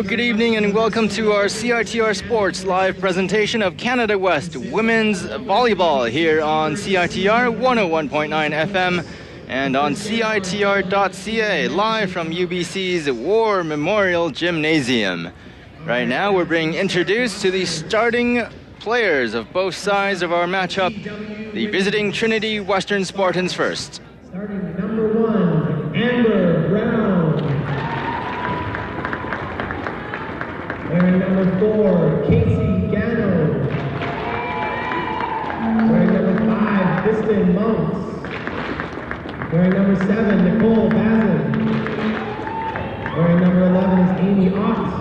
good evening and welcome to our CITR Sports live presentation of Canada West Women's Volleyball here on CITR 101.9 FM and on CITR.ca, live from UBC's War Memorial Gymnasium. Right now we're being introduced to the starting players of both sides of our matchup, the visiting Trinity Western Spartans first. Starting number 1, Amber Brown. Wearing number 4, Casey Gano. Wearing number 5, Kristen Monks. Wearing number 7, Nicole Bazin. Wearing number 11 is Amy Ott.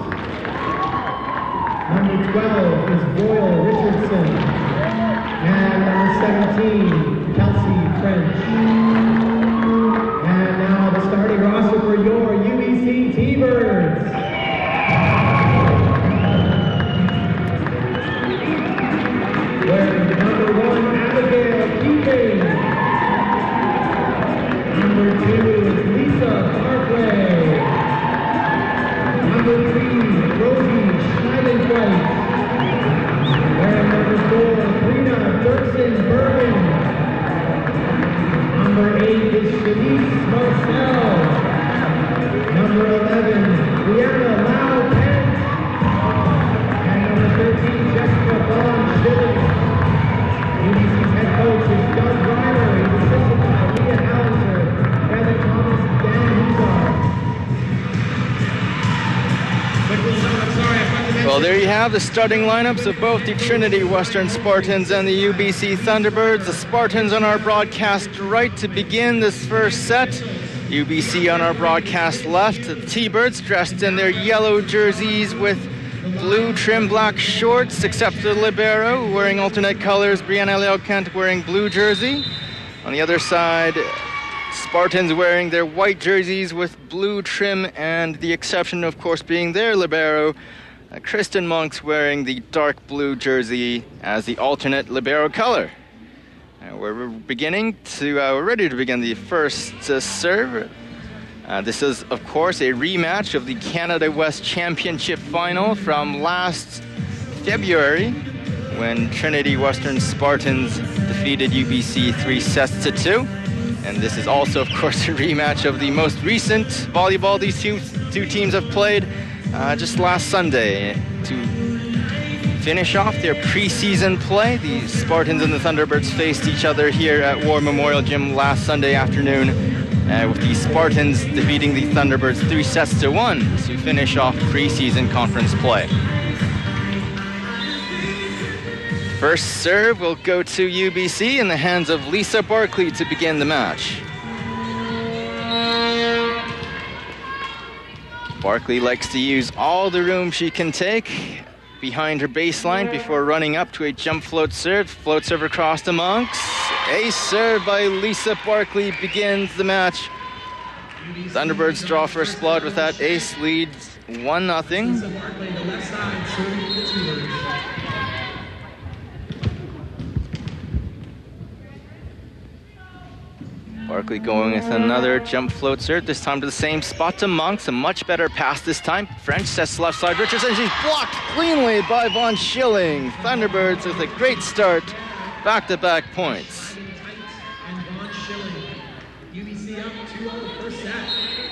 Number 12 is Royal Richardson. And number 17, Kelsey French. And now the starting roster for your UBC T-Birds. Wearing number 1, Abigail Keeping. Number 2 is Lisa Parkway. Number 3, Rosie Schneidenweit. Wearing number 4, Karina Dirksen Bergen. Number 8 is Shanice Marcel. Number 11, Brianna Lau Pence. And number 13, Jessica Vaughn Schilling. UBC's head coach is Doug Ryder. He's assisted by Leah Hallinger, Heather Thomas, Dan Hussar. Well, there you have the starting lineups of both the Trinity Western Spartans and the UBC Thunderbirds. The Spartans on our broadcast right to begin this first set. UBC on our broadcast left. The T-Birds dressed in their yellow jerseys with blue trim black shorts, except for the libero, wearing alternate colors. Brianna Leokent wearing blue jersey. On the other side, Spartans wearing their white jerseys with blue trim, and the exception, of course, being their libero. Kristen Monks wearing the dark blue jersey as the alternate libero color. We're ready to begin the first serve. This is, of course, a rematch of the Canada West Championship final from last February when Trinity Western Spartans defeated UBC 3-2. And this is also, of course, a rematch of the most recent volleyball these two teams have played just last Sunday to finish off their preseason play. The Spartans and the Thunderbirds faced each other here at War Memorial Gym last Sunday afternoon, with the Spartans defeating the Thunderbirds 3-1 to finish off preseason conference play. First serve will go to UBC in the hands of Lisa Barkley to begin the match. Barkley likes to use all the room she can take behind her baseline before running up to a jump float serve. Float serve across to Monks. Ace serve by Lisa Barkley begins the match. Thunderbirds draw first blood with that ace, leads 1-0. Barkley going with another jump float serve, this time to the same spot to Monks. A much better pass this time. French sets left side. Richardson, she's blocked cleanly by Von Schilling. Thunderbirds with a great start. Back-to-back points. And Von Schilling. UBC up 2-0 first set.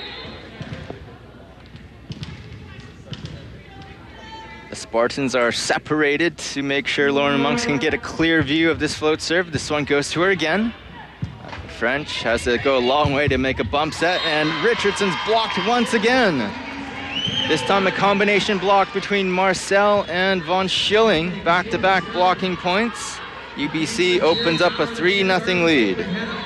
The Spartans are separated to make sure Lauren Monks can get a clear view of this float serve. This one goes to her again. French has to go a long way to make a bump set, and Richardson's blocked once again. This time a combination block between Marcel and Von Schilling. Back-to-back blocking points. UBC opens up a 3-0 lead.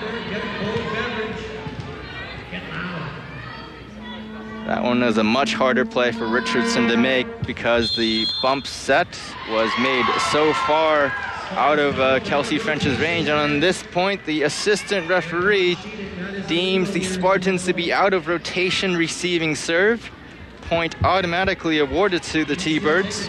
That one is a much harder play for Richardson to make because the bump set was made so far out of Kelsey French's range, and on this point the assistant referee deems the Spartans to be out of rotation receiving serve. Point automatically awarded to the T-Birds.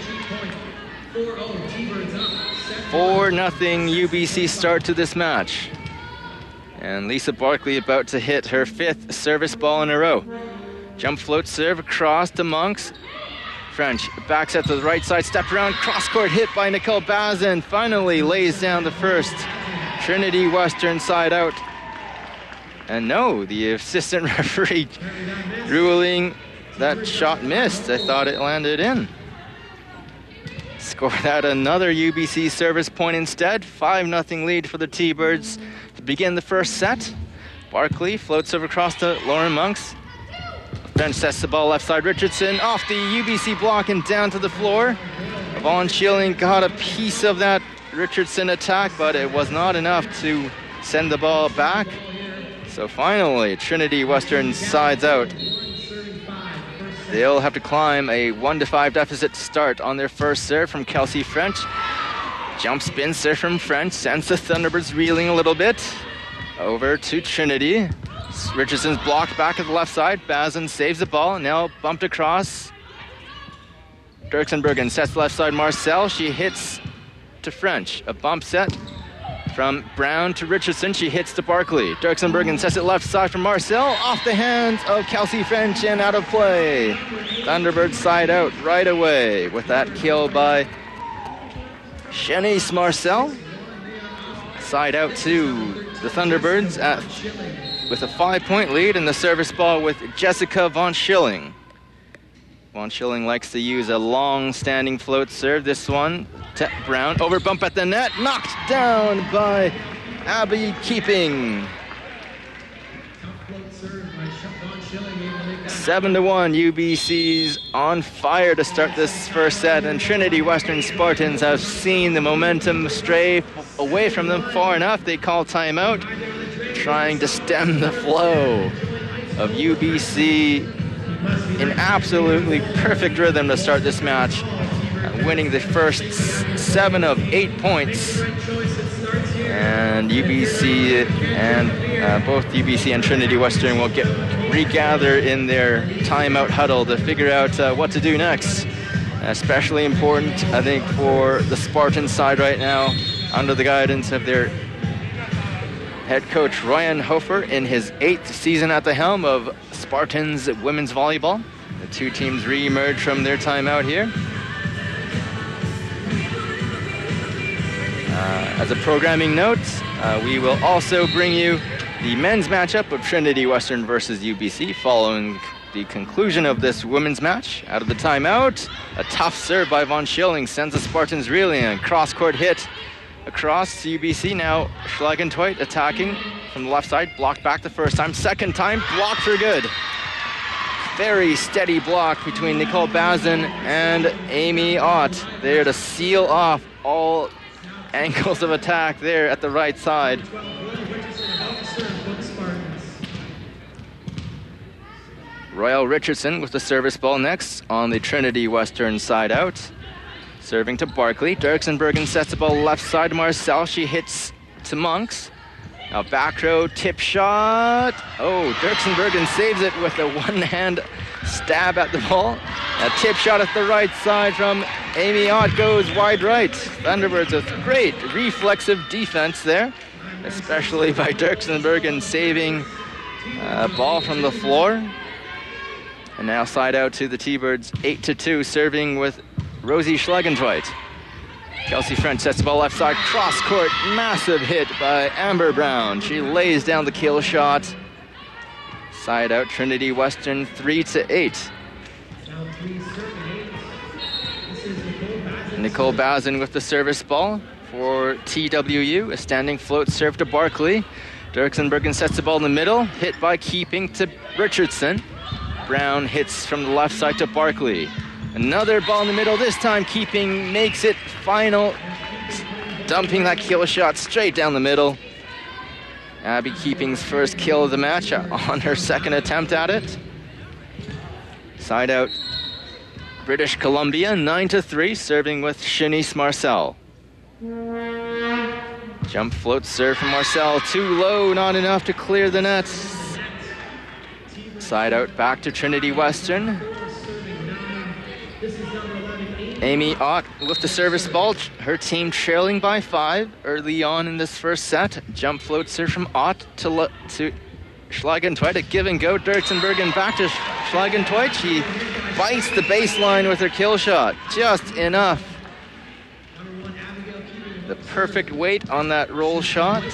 4-0 UBC start to this match. And Lisa Barkley about to hit her 5th service ball in a row. Jump float serve across to Monks. French backs at the right side, step around, cross-court hit by Nicole Bazin. Finally lays down the first. Trinity Western side out. And no, the assistant referee ruling that shot missed. I thought it landed in. Scored at another UBC service point instead. 5-0 lead for the T-Birds to begin the first set. Barkley floats over across to Lauren Monks. French sets the ball left side. Richardson off the UBC block and down to the floor. Von Schilling got a piece of that Richardson attack, but it was not enough to send the ball back. So finally, Trinity Western sides out. They'll have to climb a 1-5 deficit to start on their first serve from Kelsey French. Jump spin serve from French sends the Thunderbirds reeling a little bit. Over to Trinity. Richardson's blocked back at the left side. Bazin saves the ball. Now bumped across. Dirksenbergen sets the left side. Marcel. She hits to French. A bump set from Brown to Richardson. She hits to Barkley. Dirksenbergen sets it left side from Marcel. Off the hands of Kelsey French and out of play. Thunderbirds side out right away with that kill by Shanice Marcel. Side out to the Thunderbirds with a 5-point lead in the service ball with Jessica Von Schilling. Von Schilling likes to use a long standing float serve. This one to Brown. Over bump at the net. Knocked down by Abby Keeping. 7-1. UBC's on fire to start this first set, and Trinity Western Spartans have seen the momentum stray away from them far enough. They call timeout, trying to stem the flow of UBC in absolutely perfect rhythm to start this match, winning the first 7 of 8 points. And UBC and both UBC and Trinity Western will regather in their timeout huddle to figure out what to do next. Especially important, I think, for the Spartan side right now, under the guidance of their head coach Ryan Hofer in his 8th season at the helm of Spartans women's volleyball. The two teams re-emerge from their timeout here. As a programming note, we will also bring you the men's matchup of Trinity Western versus UBC following the conclusion of this women's match. Out of the timeout, a tough serve by Von Schilling sends the Spartans reeling. A cross-court hit across to UBC. Now Schlagentoit attacking from the left side. Blocked back the first time. Second time, blocked for good. Very steady block between Nicole Bazin and Amy Ott there to seal off all angles of attack there at the right side. Royal Richardson with the service ball next on the Trinity Western side out. Serving to Barkley. Dirksenbergen sets the ball left side to Marcel. She hits to Monks. Now back row tip shot. Oh, Dirksenbergen saves it with a one-hand stab at the ball. A tip shot at the right side from Amy Ott goes wide right. Thunderbirds with great reflexive defense there, especially by Dirksenbergen saving a ball from the floor. And now side out to the T-Birds, 8-2, serving with Rosie Schlagentoit. Kelsey French sets the ball left side, cross court, massive hit by Amber Brown. She lays down the kill shot. Side out, Trinity Western, 3-8. Nicole Bazin with the service ball for TWU. A standing float serve to Barkley. Dirksenbergen sets the ball in the middle, hit by Keeping to Richardson. Brown hits from the left side to Barkley. Another ball in the middle, this time Keeping makes it final, dumping that kill shot straight down the middle. Abby Keeping's first kill of the match on her second attempt at it. Side out, British Columbia, 9-3, serving with Shanice Marcel. Jump float serve from Marcel, too low, not enough to clear the net. Side out back to Trinity Western. Amy Ott with the service ball. Her team trailing by 5 early on in this first set. Jump float serve from Ott to Schlagentoit. A give and go. Dirksenbergen back to Schlagentoit. She bites the baseline with her kill shot. Just enough. The perfect weight on that roll shot.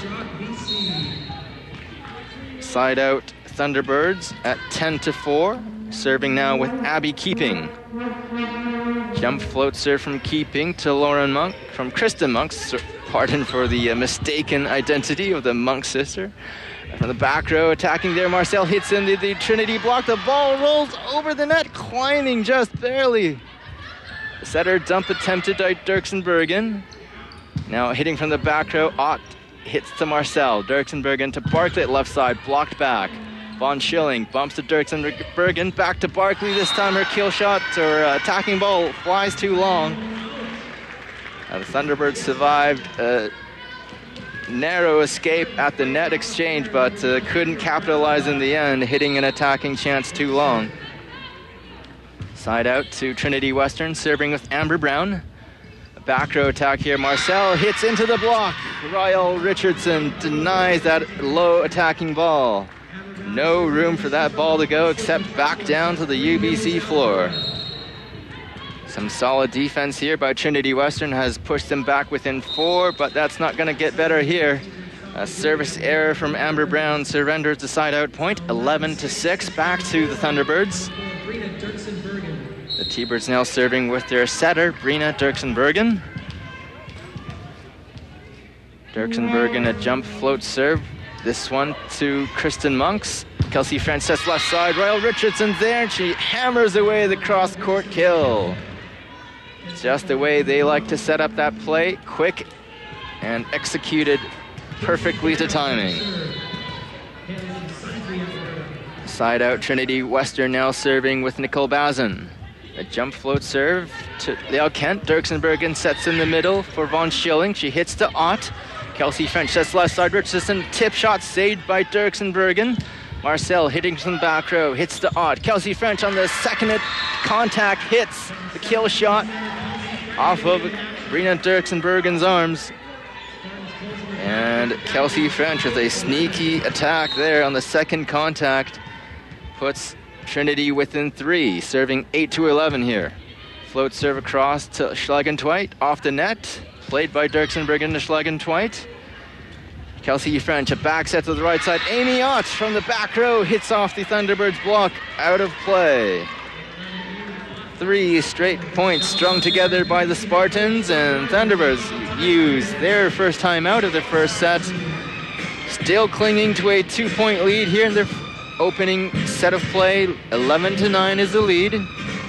Side out Thunderbirds at 10-4. Serving now with Abby Keeping. Jump float serve from Keeping to Lauren Monk, from Kristen Monk. Pardon for the mistaken identity of the Monk sister. From the back row, attacking there, Marcel hits into the Trinity block. The ball rolls over the net, climbing just barely. Setter dump attempted by Dirksenbergen. Now hitting from the back row, Ott hits to Marcel. Dirksenbergen to Barkley at left side, blocked back. Von Schilling bumps to Dirksenbergen, back to Barkley. This time her kill shot or attacking ball flies too long. The Thunderbirds survived a narrow escape at the net exchange, but couldn't capitalize in the end, hitting an attacking chance too long. Side out to Trinity Western, serving with Amber Brown. A back row attack here. Marcel hits into the block. Royal Richardson denies that low attacking ball. No room for that ball to go except back down to the UBC floor. Some solid defense here by Trinity Western has pushed them back within 4, but that's not going to get better here. A service error from Amber Brown surrenders the side-out point, 11-6, back to the Thunderbirds. The T-Birds now serving with their setter, Brina Dirksenbergen. Dirksenbergen a jump float serve. This one to Kristen Monks. Kelsey French sets left side. Royal Richardson's there, and she hammers away the cross-court kill. Just the way they like to set up that play, quick and executed perfectly to timing. Side out Trinity Western now serving with Nicole Bazin. A jump float serve to Liao Kent. Dirksenbergen sets in the middle for Von Schilling. She hits to Ott. Kelsey French sets left side. Richardson tip shot saved by Dirksenbergen. Marcel hitting from the back row, hits to Ott. Kelsey French on the second contact hits the kill shot off of Brina Dirksenbergen's arms. And Kelsey French with a sneaky attack there on the second contact puts Trinity within 3, serving 8-11 here. Float serve across to Schlegentweit off the net, played by Dirksenbergen to Schlegentweit. Kelsey French, a back set to the right side. Amy Ott from the back row hits off the Thunderbirds block, out of play. 3 straight points strung together by the Spartans, and Thunderbirds use their first time out of the first set. Still clinging to a 2-point lead here in their opening set of play. 11-9 is the lead.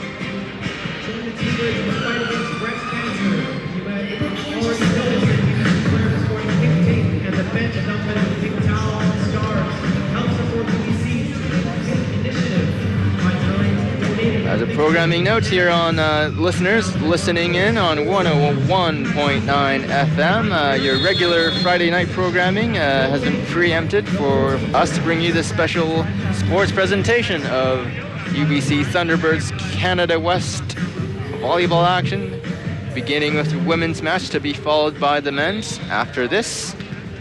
As a programming note here on listeners listening in on 101.9 FM, your regular Friday night programming has been preempted for us to bring you this special sports presentation of UBC Thunderbirds Canada West volleyball action, beginning with the women's match to be followed by the men's after this.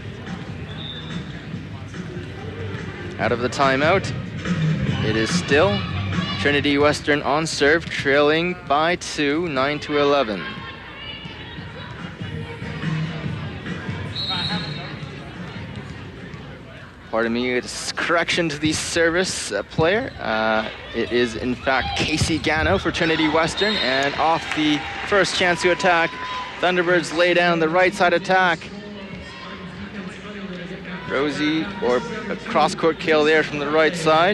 Out of the timeout, it is still Trinity Western on serve, trailing by 2, 9-11. Pardon me, it's correction to the service player. It is, in fact, Casey Gano for Trinity Western. And off the first chance to attack, Thunderbirds lay down the right side attack. Rosie, or a cross-court kill there from the right side.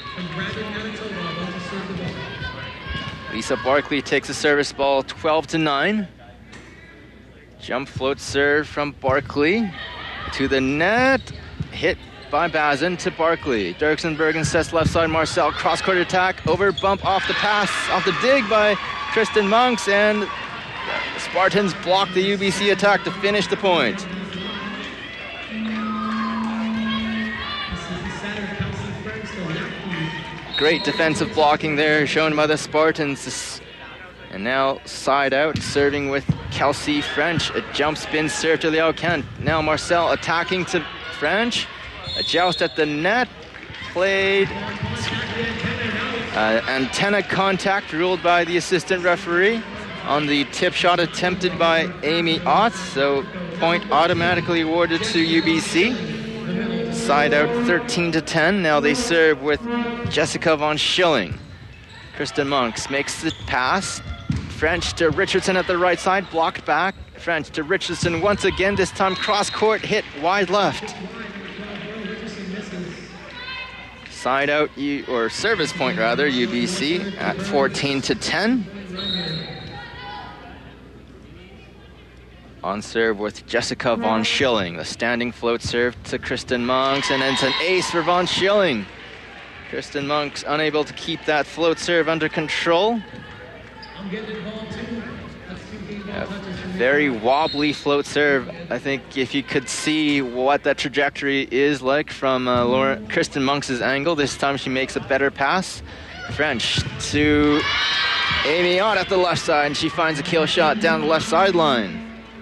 Lisa Barkley takes a service ball, 12-9. Jump float serve from Barkley to the net. Hit by Bazin to Barkley. Dirksenbergen sets left side. Marcel cross-court attack. Over bump off the pass, off the dig by Kristen Monks. And the Spartans block the UBC attack to finish the point. Great defensive blocking there shown by the Spartans. And now side out, serving with Kelsey French. A jump spin serve to Liao Kent. Now Marcel attacking to French. A joust at the net. Played Antenna contact ruled by the assistant referee on the tip shot attempted by Amy Ott, so point automatically awarded to UBC. Side out 13-10. Now they serve with Jessica von Schilling. Kristen Monks makes the pass. French to Richardson at the right side, blocked back. French to Richardson once again, this time cross court, hit wide left. Side out, or service point rather, UBC at 14-10. On serve with Jessica von Schilling. The standing float serve to Kristen Monks, and then it's an ace for von Schilling. Kristen Monks unable to keep that float serve under control. A very wobbly float serve. I think if you could see what that trajectory is like from Kristen Monks' angle, this time she makes a better pass. French to Amy Ott at the left side, and she finds a kill shot down the left sideline.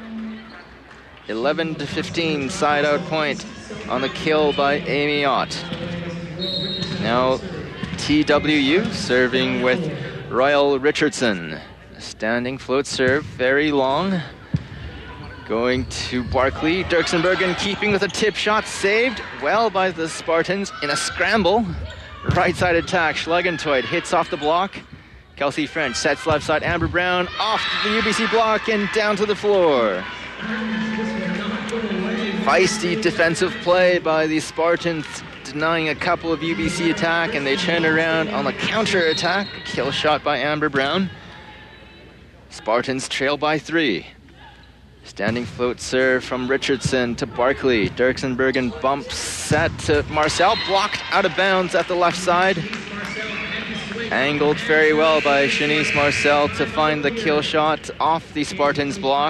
11-15 side out point on the kill by Amy Ott. Now TWU serving with Royal Richardson. Standing float serve, very long. Going to Barkley. Dirksenbergen keeping with a tip shot, saved well by the Spartans in a scramble. Right side attack, Schlegentoid hits off the block. Kelsey French sets left side, Amber Brown off the UBC block and down to the floor. Feisty defensive play by the Spartans, denying a couple of UBC attack, and they turn around on the counter attack. Kill shot by Amber Brown. Spartans trail by 3. Standing float serve from Richardson to Barkley. Dirksenbergen bump set to Marcel, blocked out of bounds at the left side. Angled very well by Shanice Marcel to find the kill shot off the Spartans block.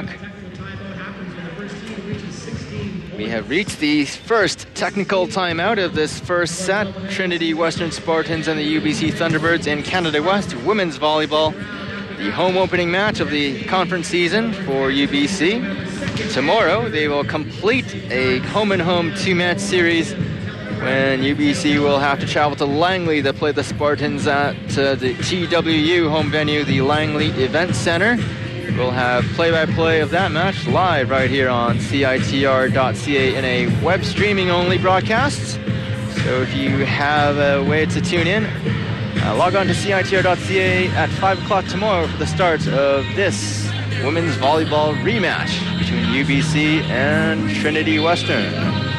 We have reached the first technical timeout of this first set. Trinity Western Spartans and the UBC Thunderbirds in Canada West women's volleyball. The home opening match of the conference season for UBC. Tomorrow they will complete a home and home 2-match series when UBC will have to travel to Langley to play the Spartans at the TWU home venue, the Langley Event Center. We'll have play-by-play of that match live right here on CITR.ca in a web streaming only broadcast. So if you have a way to tune in, log on to CITR.ca at 5 o'clock tomorrow for the start of this women's volleyball rematch between UBC and Trinity Western.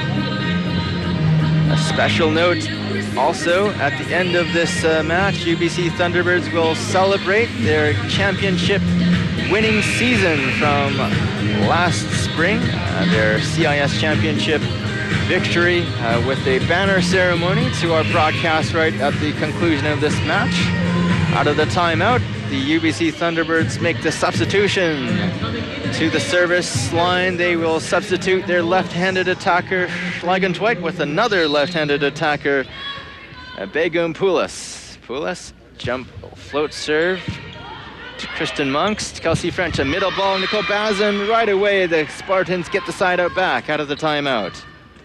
A special note also, at the end of this match, UBC Thunderbirds will celebrate their championship winning season from last spring, their CIS championship victory with a banner ceremony to our broadcast right at the conclusion of this match. Out of the timeout, the UBC Thunderbirds make the substitution to the service line. They will substitute their left-handed attacker Schlegentoit with another left-handed attacker, Begum Poulos. Poulos, jump, float serve to Kristen Monks, to Kelsey French, a middle ball, Nicole Bazin. Right away, the Spartans get the side out back out of the timeout.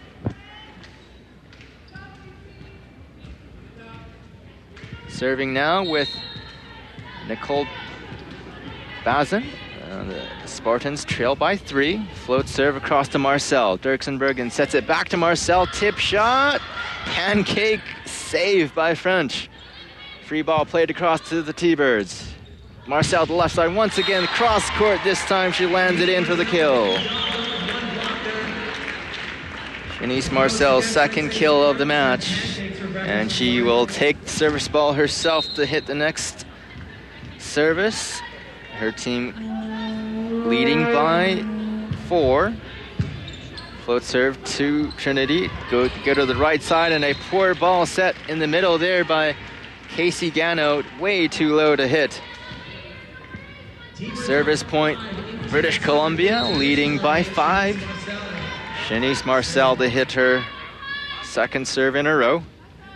Serving now with Nicole Bazin. The Spartans trail by 3. Float serve across to Marcel. Dirksenbergen sets it back to Marcel. Tip shot. Pancake save by French. Free ball played across to the T-Birds. Marcel to the left side once again. Cross court. This time she lands it in for the kill. Shanice Marcel's second kill of the match. And she will take the service ball herself to hit the next service. Her team leading by 4. Float serve to Trinity. Go to the right side, and a poor ball set in the middle there by Casey Gano. Way too low to hit. Service point, British Columbia leading by 5. Shanice Marcel to hit her second serve in a row.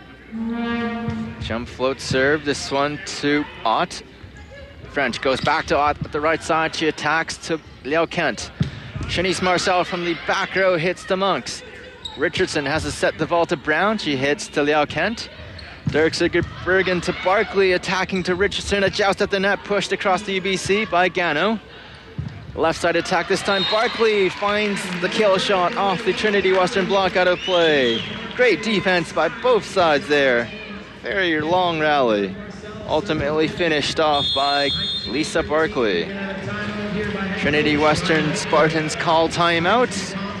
Jump float serve, this one to Ott. French goes back to Ott at the right side. She attacks to Liao Kent. Shanice Marcel from the back row hits to Monks. Richardson has to set the ball to Brown. She hits to Liao Kent. Dirksen to Barkley, attacking to Richardson. A joust at the net, pushed across the UBC by Gano. Left side attack this time. Barkley finds the kill shot off the Trinity Western block out of play. Great defense by both sides there. Very long rally. Ultimately finished off by Lisa Barkley. Trinity Western Spartans call timeout.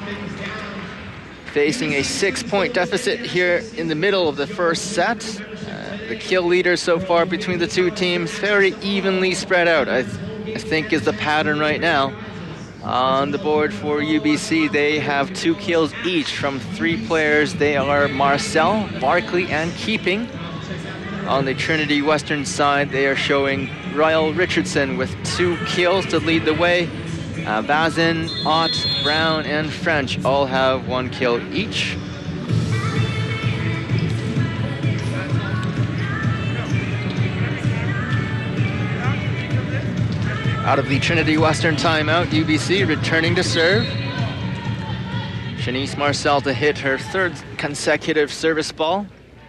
Facing a 6-point deficit here in the middle of the first set. The kill leaders so far between the two teams very evenly spread out, I think is the pattern right now. On the board for UBC, they have 2 kills each from 3 players. They are Marcel, Barkley, and Keeping. On the Trinity Western side, they are showing Royal Richardson with 2 kills to lead the way. Vazin, Ott, Brown, and French all have 1 kill each. Out of the Trinity Western timeout, UBC returning to serve. Shanice Marcel to hit her 3rd consecutive service ball.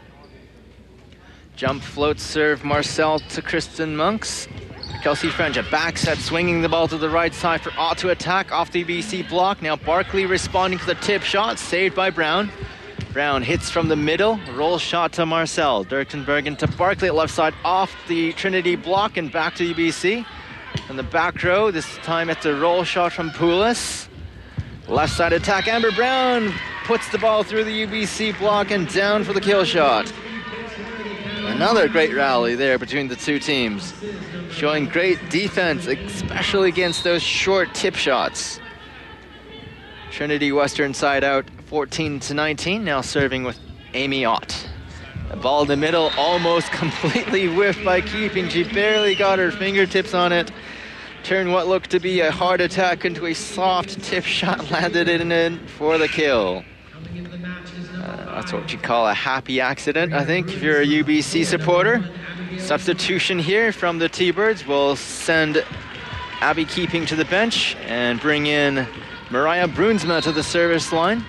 Jump float serve Marcel to Kristen Monks. Kelsey French, a back set, swinging the ball to the right side for Ott to attack off the UBC block. Now Barkley responding to the tip shot, saved by Brown. Brown hits from the middle, roll shot to Marcel. Dirksenbergen to Barkley at left side off the Trinity block and back to UBC. In the back row, this time it's a roll shot from Poulos. Left side attack, Amber Brown puts the ball through the UBC block and down for the kill shot. Another great rally there between the two teams, showing great defense, especially against those short tip shots. Trinity Western side out 14-19, now serving with Amy Ott. The ball in the middle, almost completely whiffed by Keeping. She barely got her fingertips on it. Turned what looked to be a hard attack into a soft tip shot, landed it in for the kill. That's what you call a happy accident, I think, if you're a UBC supporter. Substitution here from the T-Birds will send Abby Keeping to the bench and bring in Mariah Brunsma to the service line.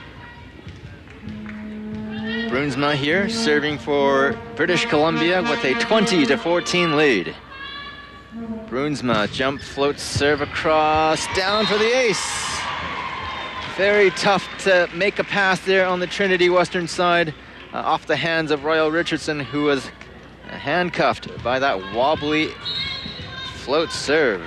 Brunsma here serving for British Columbia with a 20-14 lead. Brunsma jump float serve across, down for the ace. Very tough to make a pass there on the Trinity Western side, off the hands of Royal Richardson, who was handcuffed by that wobbly float serve.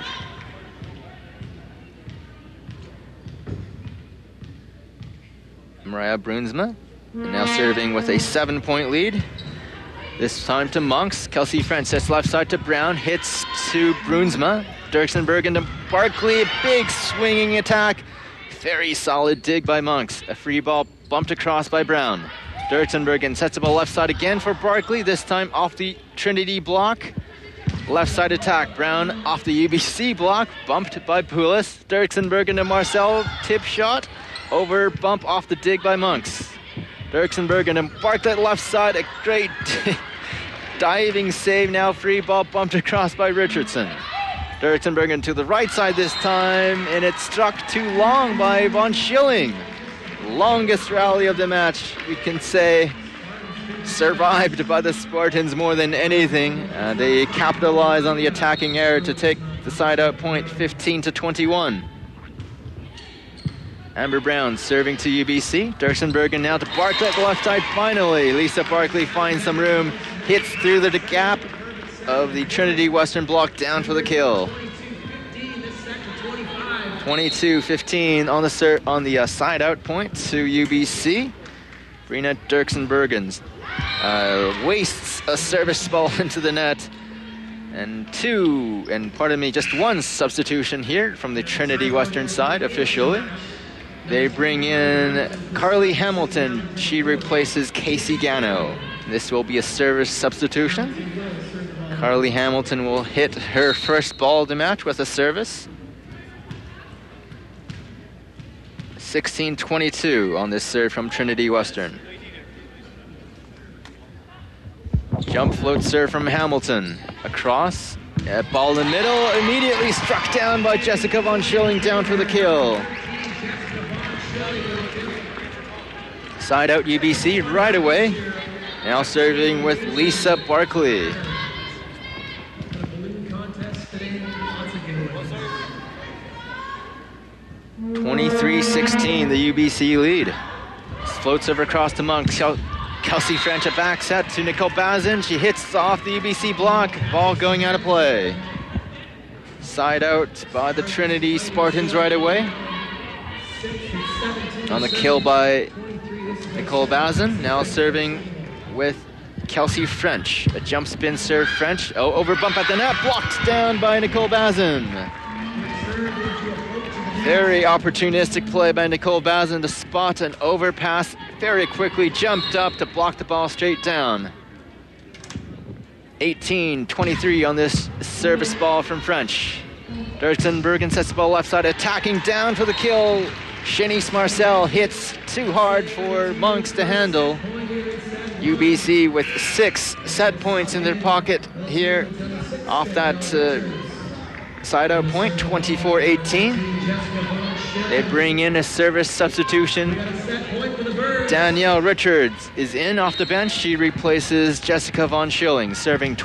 Mariah Brunsma now serving with a 7-point lead. This time to Monks. Kelsey French sets left side to Brown, hits to Brunsma. Dirksenbergen to Barkley, a big swinging attack. Very solid dig by Monks. A free ball bumped across by Brown. Dirksenbergen sets up a left side again for Barkley, this time off the Trinity block. Left side attack, Brown off the UBC block, bumped by Poulos. Dirksenbergen to Marcel, tip shot, over bump off the dig by Monks. Dirksenbergen and Barkley at left side, a great diving save now, free ball bumped across by Richardson. Dirksenbergen to the right side this time, and it struck too long by Von Schilling. Longest rally of the match, we can say, survived by the Spartans more than anything. They capitalize on the attacking error to take the side out point 15-21. Amber Brown serving to UBC. Dirksenbergen now to Barkley at the left side finally. Lisa Barkley finds some room, hits through the gap of the Trinity Western block, down for the kill. 22-15 on the side out point to UBC. Brina Dirksenbergen wastes a service ball into the net. And just one substitution here from the Trinity Western side officially. They bring in Carly Hamilton. She replaces Casey Gano. This will be a service substitution. Carly Hamilton will hit her first ball of the match with a service. 16-22 on this serve from Trinity Western. Jump float serve from Hamilton. Across. Ball in the middle. Immediately struck down by Jessica Von Schilling, down for the kill. Side out UBC right away. Now serving with Lisa Barkley. 23-16, the UBC lead. Floats over across to Monks. Kelsey French, a back set to Nicole Bazin. She hits off the UBC block. Ball going out of play. Side out by the Trinity Spartans right away. On the kill by Nicole Bazin. Now serving with Kelsey French. A jump spin serve French. Oh, over bump at the net. Blocked down by Nicole Bazin. Very opportunistic play by Nicole Bazin to spot an overpass. Very quickly jumped up to block the ball straight down. 18-23 on this service ball from French. Dirksen Bergen sets the ball left side, attacking down for the kill. Shanice Marcel hits too hard for Monks to handle. UBC with 6 set points in their pocket here off that side out point, 24-18. They bring in a service substitution. Danielle Richards is in off the bench. She replaces Jessica Von Schilling, serving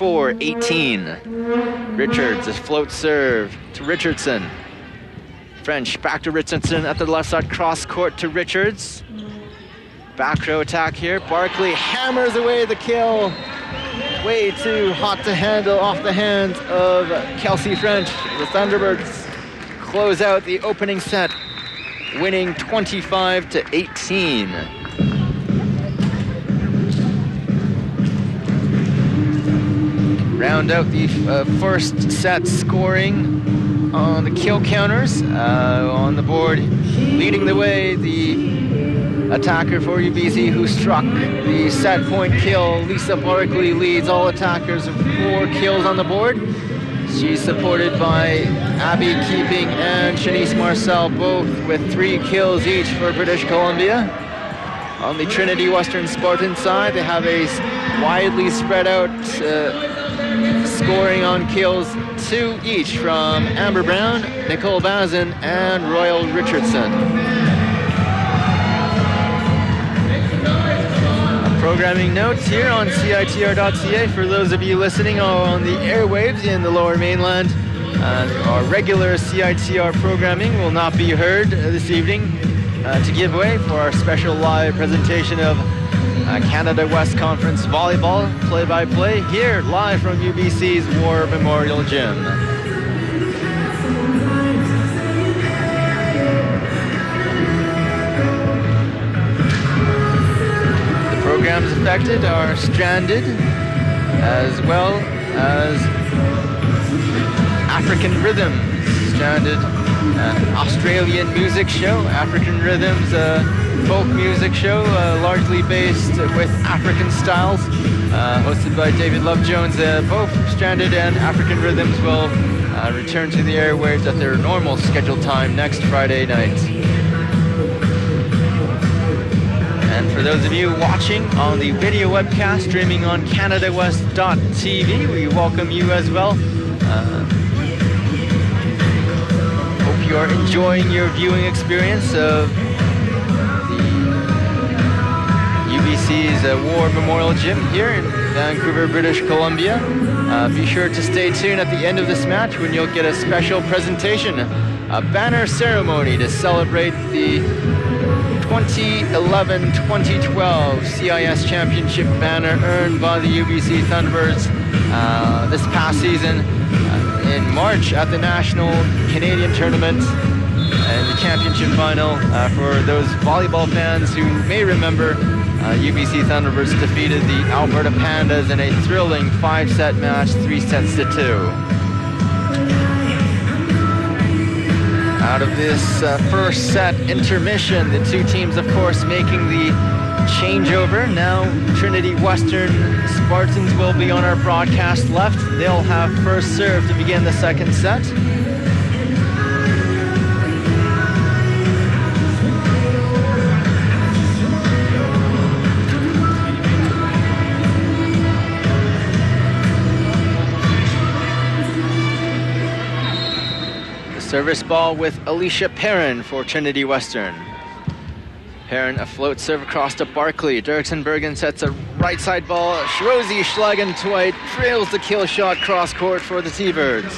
24-18. Richards, a float serve to Richardson. French back to Richardson at the left side, cross court to Richards. Back row attack here. Barkley hammers away the kill. Way too hot to handle off the hands of Kelsey French. The Thunderbirds close out the opening set, winning 25-18. Round out the first set scoring on the kill counters. On the board, leading the way, the attacker for UBC who struck the set point kill. Lisa Barkley leads all attackers with 4 kills on the board. She's supported by Abby Keeping and Shanice Marcel, both with 3 kills each for British Columbia. On the Trinity Western Spartan side, they have a widely spread out scoring on kills, 2 each from Amber Brown, Nicole Bazin, and Royal Richardson. Programming notes here on CITR.ca for those of you listening on the airwaves in the Lower Mainland. Our regular CITR programming will not be heard this evening to give away for our special live presentation of Canada West Conference Volleyball play-by-play here live from UBC's War Memorial Gym. Programs affected are Stranded, as well as African Rhythms. Stranded, Australian music show. African Rhythms, folk music show, largely based with African styles, hosted by David Love Jones. Both Stranded and African Rhythms will return to the airwaves at their normal scheduled time next Friday night. And for those of you watching on the video webcast streaming on CanadaWest.tv, we welcome you as well. Hope you are enjoying your viewing experience of the UBC's War Memorial Gym here in Vancouver, British Columbia. Be sure to stay tuned at the end of this match when you'll get a special presentation, a banner ceremony to celebrate the 2011-2012 CIS Championship banner earned by the UBC Thunderbirds this past season in March at the National Canadian Tournament and the championship final. For those volleyball fans who may remember, UBC Thunderbirds defeated the Alberta Pandas in a thrilling 5-set match, 3-2. Out of this first set intermission, the 2 teams, of course, making the changeover. Now Trinity Western Spartans will be on our broadcast left. They'll have first serve to begin the second set. Service ball with Alicia Perrin for Trinity Western. Perrin, a float serve across to Barkley. Dirksen Bergen sets a right side ball. Rosie Schlagen-Tweit trails the kill shot cross court for the T-Birds.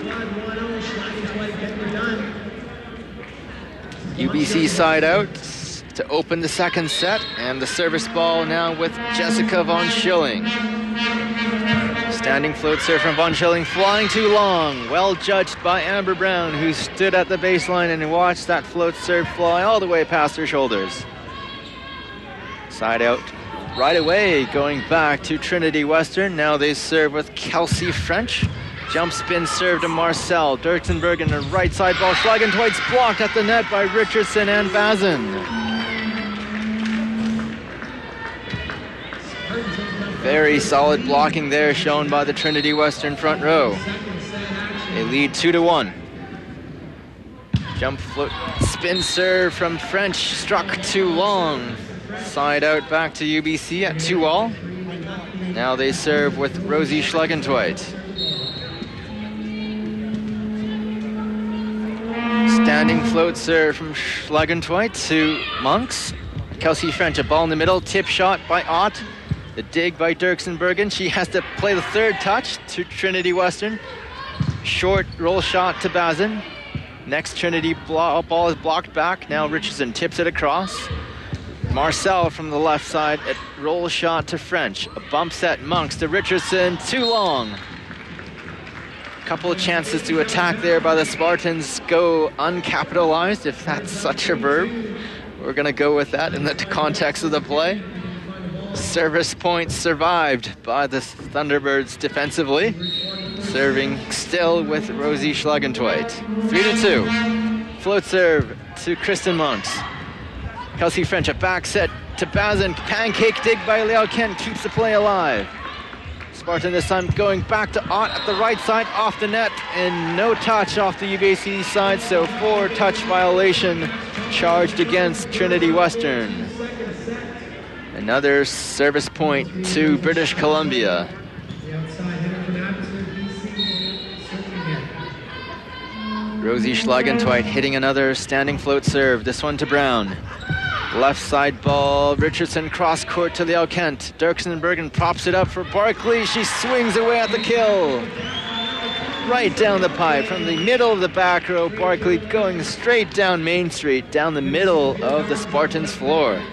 UBC side out to open the second set, and the service ball now with Jessica Von Schilling. Standing float serve from Von Schilling, flying too long. Well judged by Amber Brown, who stood at the baseline and watched that float serve fly all the way past her shoulders. Side out right away, going back to Trinity Western. Now they serve with Kelsey French. Jump spin serve to Marcel. Dirksenberg and a right side ball. Schlagen-Tweit's blocked at the net by Richardson and Bazin. Very solid blocking there shown by the Trinity Western front row. They lead 2-1. Jump float spin serve from French, struck too long. Side out back to UBC at 2-all. Now they serve with Rosie Schlagen-Tweit. Standing float serve from Schlagen-Tweit to Monks. Kelsey French, a ball in the middle, tip shot by Ott. The dig by Dirksenbergen. She has to play the third touch to Trinity Western. Short roll shot to Bazin. Next Trinity ball is blocked back. Now Richardson tips it across. Marcel from the left side, a roll shot to French. A bump set, Monks to Richardson, too long. Couple of chances to attack there by the Spartans go uncapitalized, if that's such a verb. We're going to go with that in the context of the play. Service points survived by the Thunderbirds defensively. Serving still with Rosie Schlagen-Tweit. 3-2. Float serve to Kristen Monks. Kelsey French, a back set to Bazin. Pancake dig by Leo Kent keeps the play alive. Spartan this time going back to Ott at the right side, off the net, and no touch off the UBC side, so 4-touch violation charged against Trinity Western. Another service point to British Columbia. Rosie Schlagen-Tweit hitting another standing float serve, this one to Brown. Left side ball, Richardson cross court to Leo Kent. Dirksenbergen props it up for Barkley. She swings away at the kill. Right down the pipe from the middle of the back row. Barkley going straight down Main Street, down the middle of the Spartans' floor.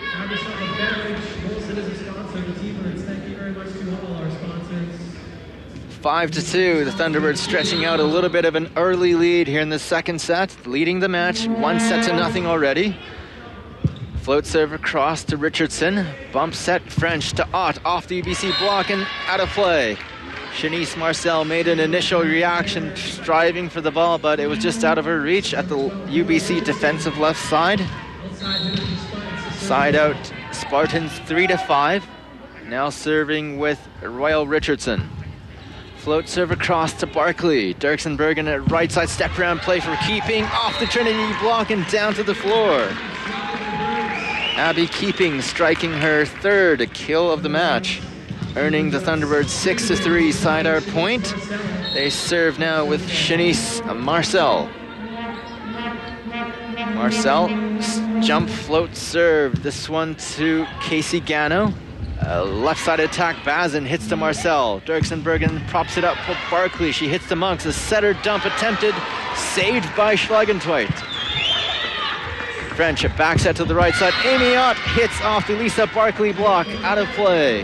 5-2, the Thunderbirds stretching out a little bit of an early lead here in the second set, leading the match 1-0 already. Float serve across to Richardson. Bump set French to Ott off the UBC block and out of play. Shanice Marcel made an initial reaction striving for the ball, but it was just out of her reach at the UBC defensive left side. Side out Spartans 3-5. Now serving with Royal Richardson. Float serve across to Barkley. Dirksenbergen at right side step around play for keeping off the Trinity block and down to the floor. Abby Keeping striking her third kill of the match, earning the Thunderbirds 6-3 side out point. They serve now with Shanice Marcel. Marcel, jump float serve. This one to Casey Gano. Left side attack, Bazin hits to Marcel. Dirksenbergen props it up for Barkley. She hits the Monks. A setter dump attempted, saved by Schlagen-Tweit. French, a back set to the right side. Amy Ott hits off the Lisa Barkley block, out of play.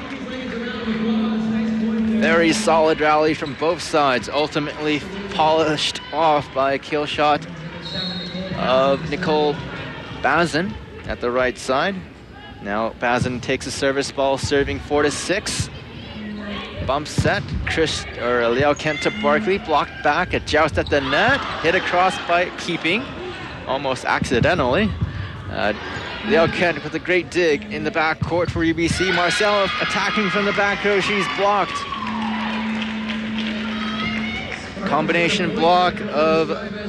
Very solid rally from both sides, ultimately polished off by a kill shot of Nicole Bazin at the right side. Now Bazin takes a service ball, serving 4-6. Bump set, Leo Kent to Barkley, blocked back, a joust at the net, hit across by Keeping, almost accidentally. Leo Kent with a great dig in the back court for UBC. Marcel attacking from the back row, she's blocked. Combination block of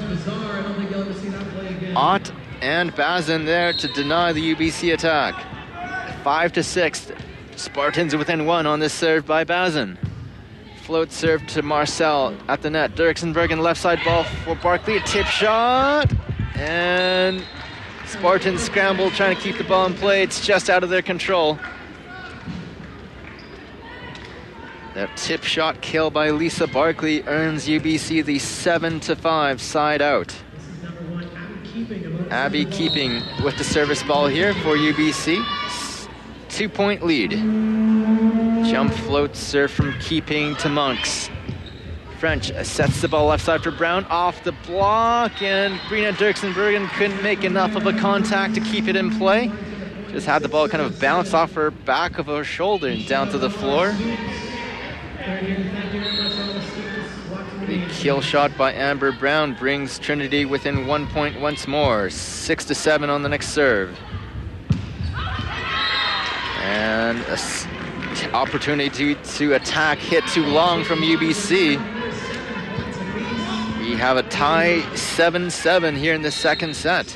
Ott and Bazin there to deny the UBC attack. 5-6, Spartans within one on this serve by Bazin. Float serve to Marcel at the net. Dirksenbergen left side ball for Barkley, a tip shot, and Spartans scramble trying to keep the ball in play. It's just out of their control. That tip shot kill by Lisa Barkley earns UBC the 7-5 side out. Abby Keeping with the service ball here for UBC. 2-point lead. Jump float serve from Keeping to Monks. French sets the ball left side for Brown, off the block, and Brina Dirksen-Bergen couldn't make enough of a contact to keep it in play. Just had the ball kind of bounce off her back of her shoulder and down to the floor. The kill shot by Amber Brown brings Trinity within 1 point once more. 6-7 on the next serve. And an opportunity to attack hit too long from UBC. We have a tie 7-7 here in the second set.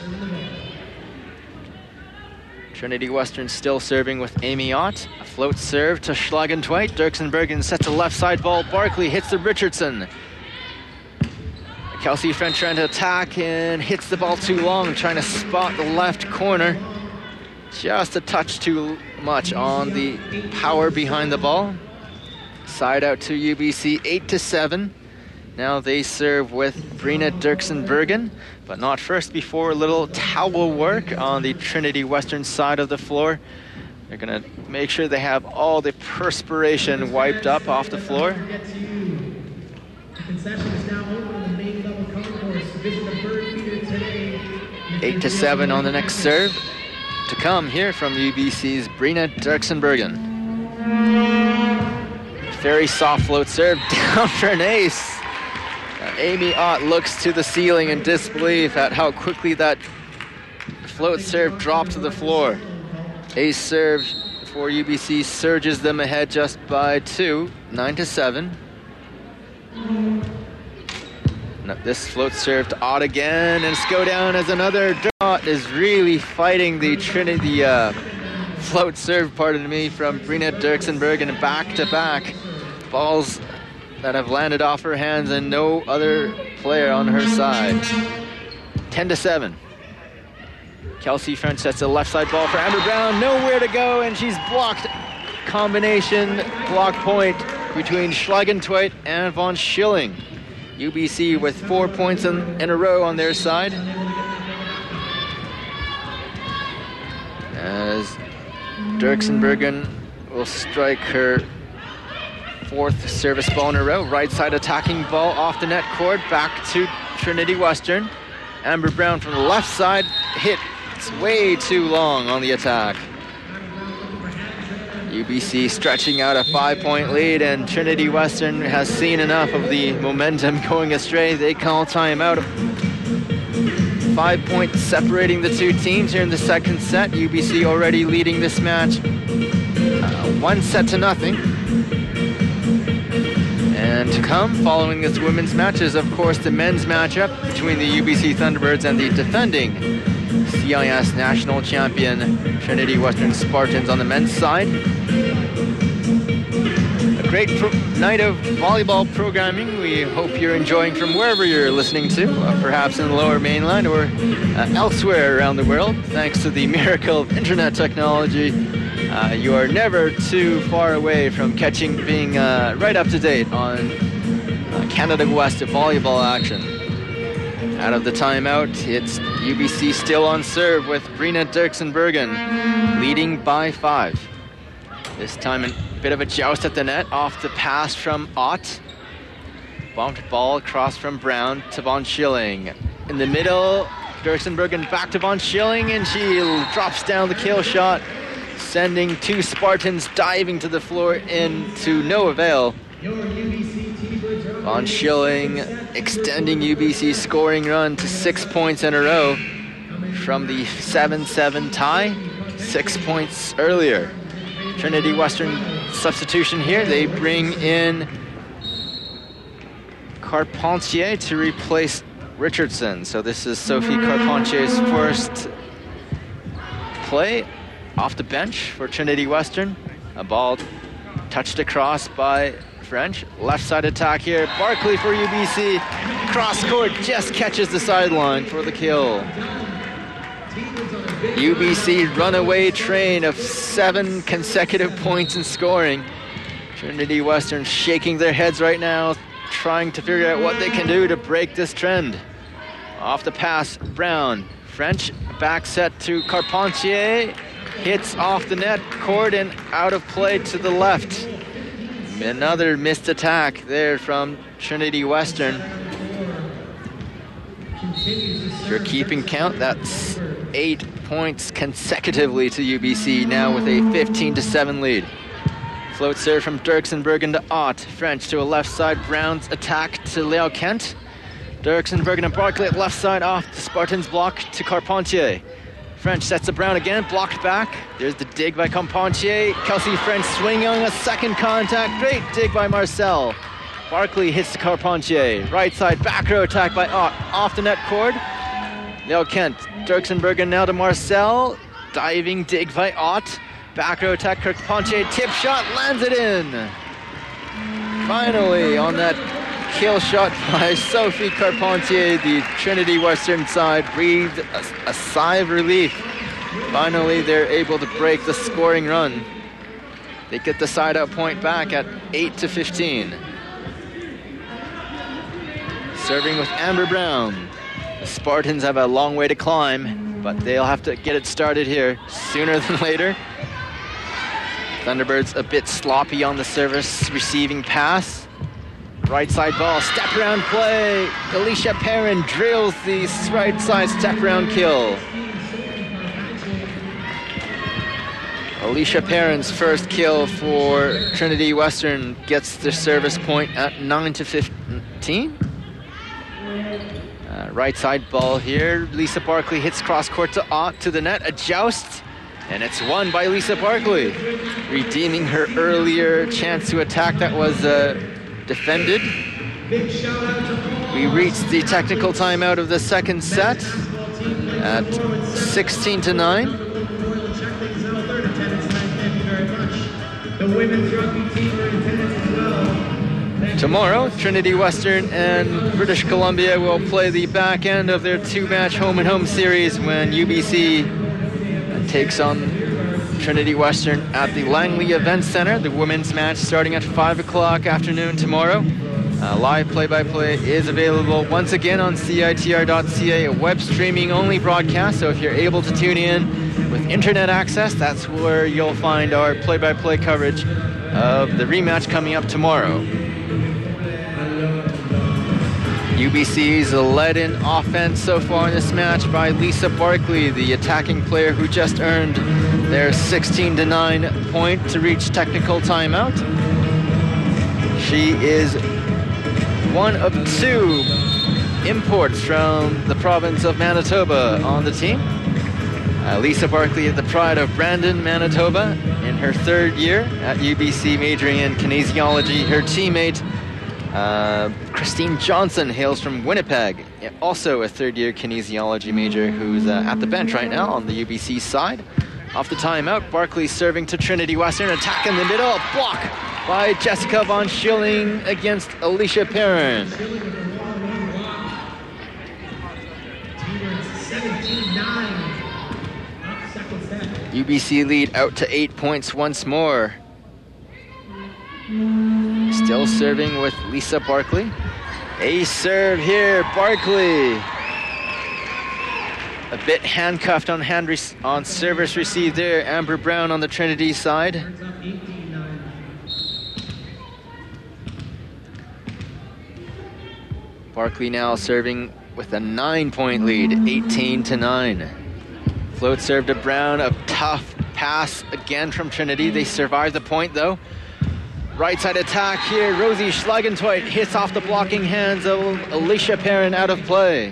Trinity Western still serving with Amy Ott. A float serve to Schlagen-Tweit. Dirksen-Bergen sets a left side ball. Barkley hits the Richardson. Kelsey French trying to attack and hits the ball too long, trying to spot the left corner. Just a touch too much on the power behind the ball. Side out to UBC, 8-7. Now they serve with Brina Dirksen-Bergen, but not first before a little towel work on the Trinity Western side of the floor. They're going to make sure they have all the perspiration wiped up off the floor. Concession is now open on the main level concourse. Visit the bird feeder today. 8-7 on the next serve to come here from UBC's Brina Dirksen-Bergen. Very soft float serve down for an ace. Amy Ott looks to the ceiling in disbelief at how quickly that float serve dropped to the floor. Ace serve for UBC surges them ahead just by 2, 9-7. This float serve to Ott again, and go down as another. Ott is really fighting the Trinity float serve, pardon me, from Brina Dirksen-Bergen back to back. Balls that have landed off her hands and no other player on her side. 10-7. Kelsey French sets a left side ball for Amber Brown, nowhere to go, and she's blocked. Combination block point between Schlagen-Tweit and Von Schilling. UBC with 4 points in a row on their side. As Dirksen-Bergen will strike her 4th service ball in a row. Right side attacking ball off the net cord, back to Trinity Western. Amber Brown from the left side hit way too long on the attack. UBC stretching out a 5-point lead, and Trinity Western has seen enough of the momentum going astray. They call timeout. 5 points separating the two teams here in the second set. UBC already leading this match 1-0. And to come, following this women's match, is of course the men's matchup between the UBC Thunderbirds and the defending CIS national champion Trinity Western Spartans on the men's side. A great night of volleyball programming. We hope you're enjoying from wherever you're listening to, perhaps in the Lower Mainland or elsewhere around the world. Thanks to the miracle of internet technology, you are never too far away from being right up to date on Canada West volleyball action. Out of the timeout, it's UBC still on serve with Brina Dirksen-Bergen leading by 5. This time a bit of a joust at the net, off the pass from Ott. Bumped ball across from Brown to Von Schilling. In the middle, Dirksen-Bergen back to Von Schilling, and she drops down the kill shot, sending two Spartans diving to the floor into no avail. Von Schilling extending UBC's scoring run to 6 points in a row from the 7-7 tie 6 points earlier. Trinity Western substitution here. They bring in Carpentier to replace Richardson. So this is Sophie Carpentier's first play off the bench for Trinity Western. A ball touched across by French. Left side attack here. Barkley for UBC. Cross court just catches the sideline for the kill. UBC runaway train of 7 consecutive points in scoring Trinity Western shaking their heads right now, trying to figure out what they can do to break this trend. Off the pass, Brown. French, back set to Carpentier. Hits off the net, cord and out of play to the left. Another missed attack there from Trinity Western. If you're keeping count, that's 8 points consecutively to UBC, now with a 15-7 lead. Float serve from Dirksenbergen to Ott. French to a left side. Brown's attack to Leo Kent. Dirksenbergen and Barkley at left side off the Spartans block to Carpentier. French sets to Brown again, blocked back. There's the dig by Carpentier. Kelsey French swinging on a second contact. Great dig by Marcel. Barkley hits to Carpentier. Right side back row attack by Ott. Off the net cord. Leo Kent. Dirksenbergen now to Marcel. Diving dig by Ott. Back row attack, Carpentier. Tip shot, lands it in. Finally, on that kill shot by Sophie Carpentier, the Trinity Western side breathed a sigh of relief. Finally, they're able to break the scoring run. They get the side out point back at 8-15. Serving with Amber Brown. The Spartans have a long way to climb, but they'll have to get it started here sooner than later. Thunderbirds a bit sloppy on the service receiving pass. Right side ball, step around play. Alicia Perrin drills the right side step around kill. Alicia Perrin's first kill for Trinity Western gets the service point at 9-15. Right side ball here. Lisa Barkley hits cross court to Ott to the net. A joust. And it's won by Lisa Barkley, redeeming her earlier chance to attack that was defended. We reached the technical timeout of the second set at 16-9. Tomorrow, Trinity Western and British Columbia will play the back end of their two-match home-and-home series when UBC takes on Trinity Western at the Langley Event Center. The women's match starting at 5 o'clock afternoon tomorrow. Live play-by-play is available once again on CITR.ca, a web streaming only broadcast. So if you're able to tune in with internet access, that's where you'll find our play-by-play coverage of the rematch coming up tomorrow. UBC's led in offense so far in this match by Lisa Barkley, the attacking player who just earned their 16-9 point to reach technical timeout. She is one of two imports from the province of Manitoba on the team. Lisa Barkley is the pride of Brandon, Manitoba, in her third year at UBC majoring in kinesiology. Her teammate Christine Johnson hails from Winnipeg, also a third-year kinesiology major who's at the bench right now on the UBC side. Off the timeout, Barkley serving to Trinity Western, attack in the middle, a block by Jessica Von Schilling against Alicia Perrin. UBC lead out to 8 points once more. Still serving with Lisa Barkley. Ace serve here, Barkley. A bit handcuffed on service received there. Amber Brown on the Trinity side. Barkley now serving with a 9-point lead, 18-9. Float serve to Brown, a tough pass again from Trinity. They survive the point though. Right side attack here, Rosie Schlagentoit hits off the blocking hands of Alicia Perrin out of play.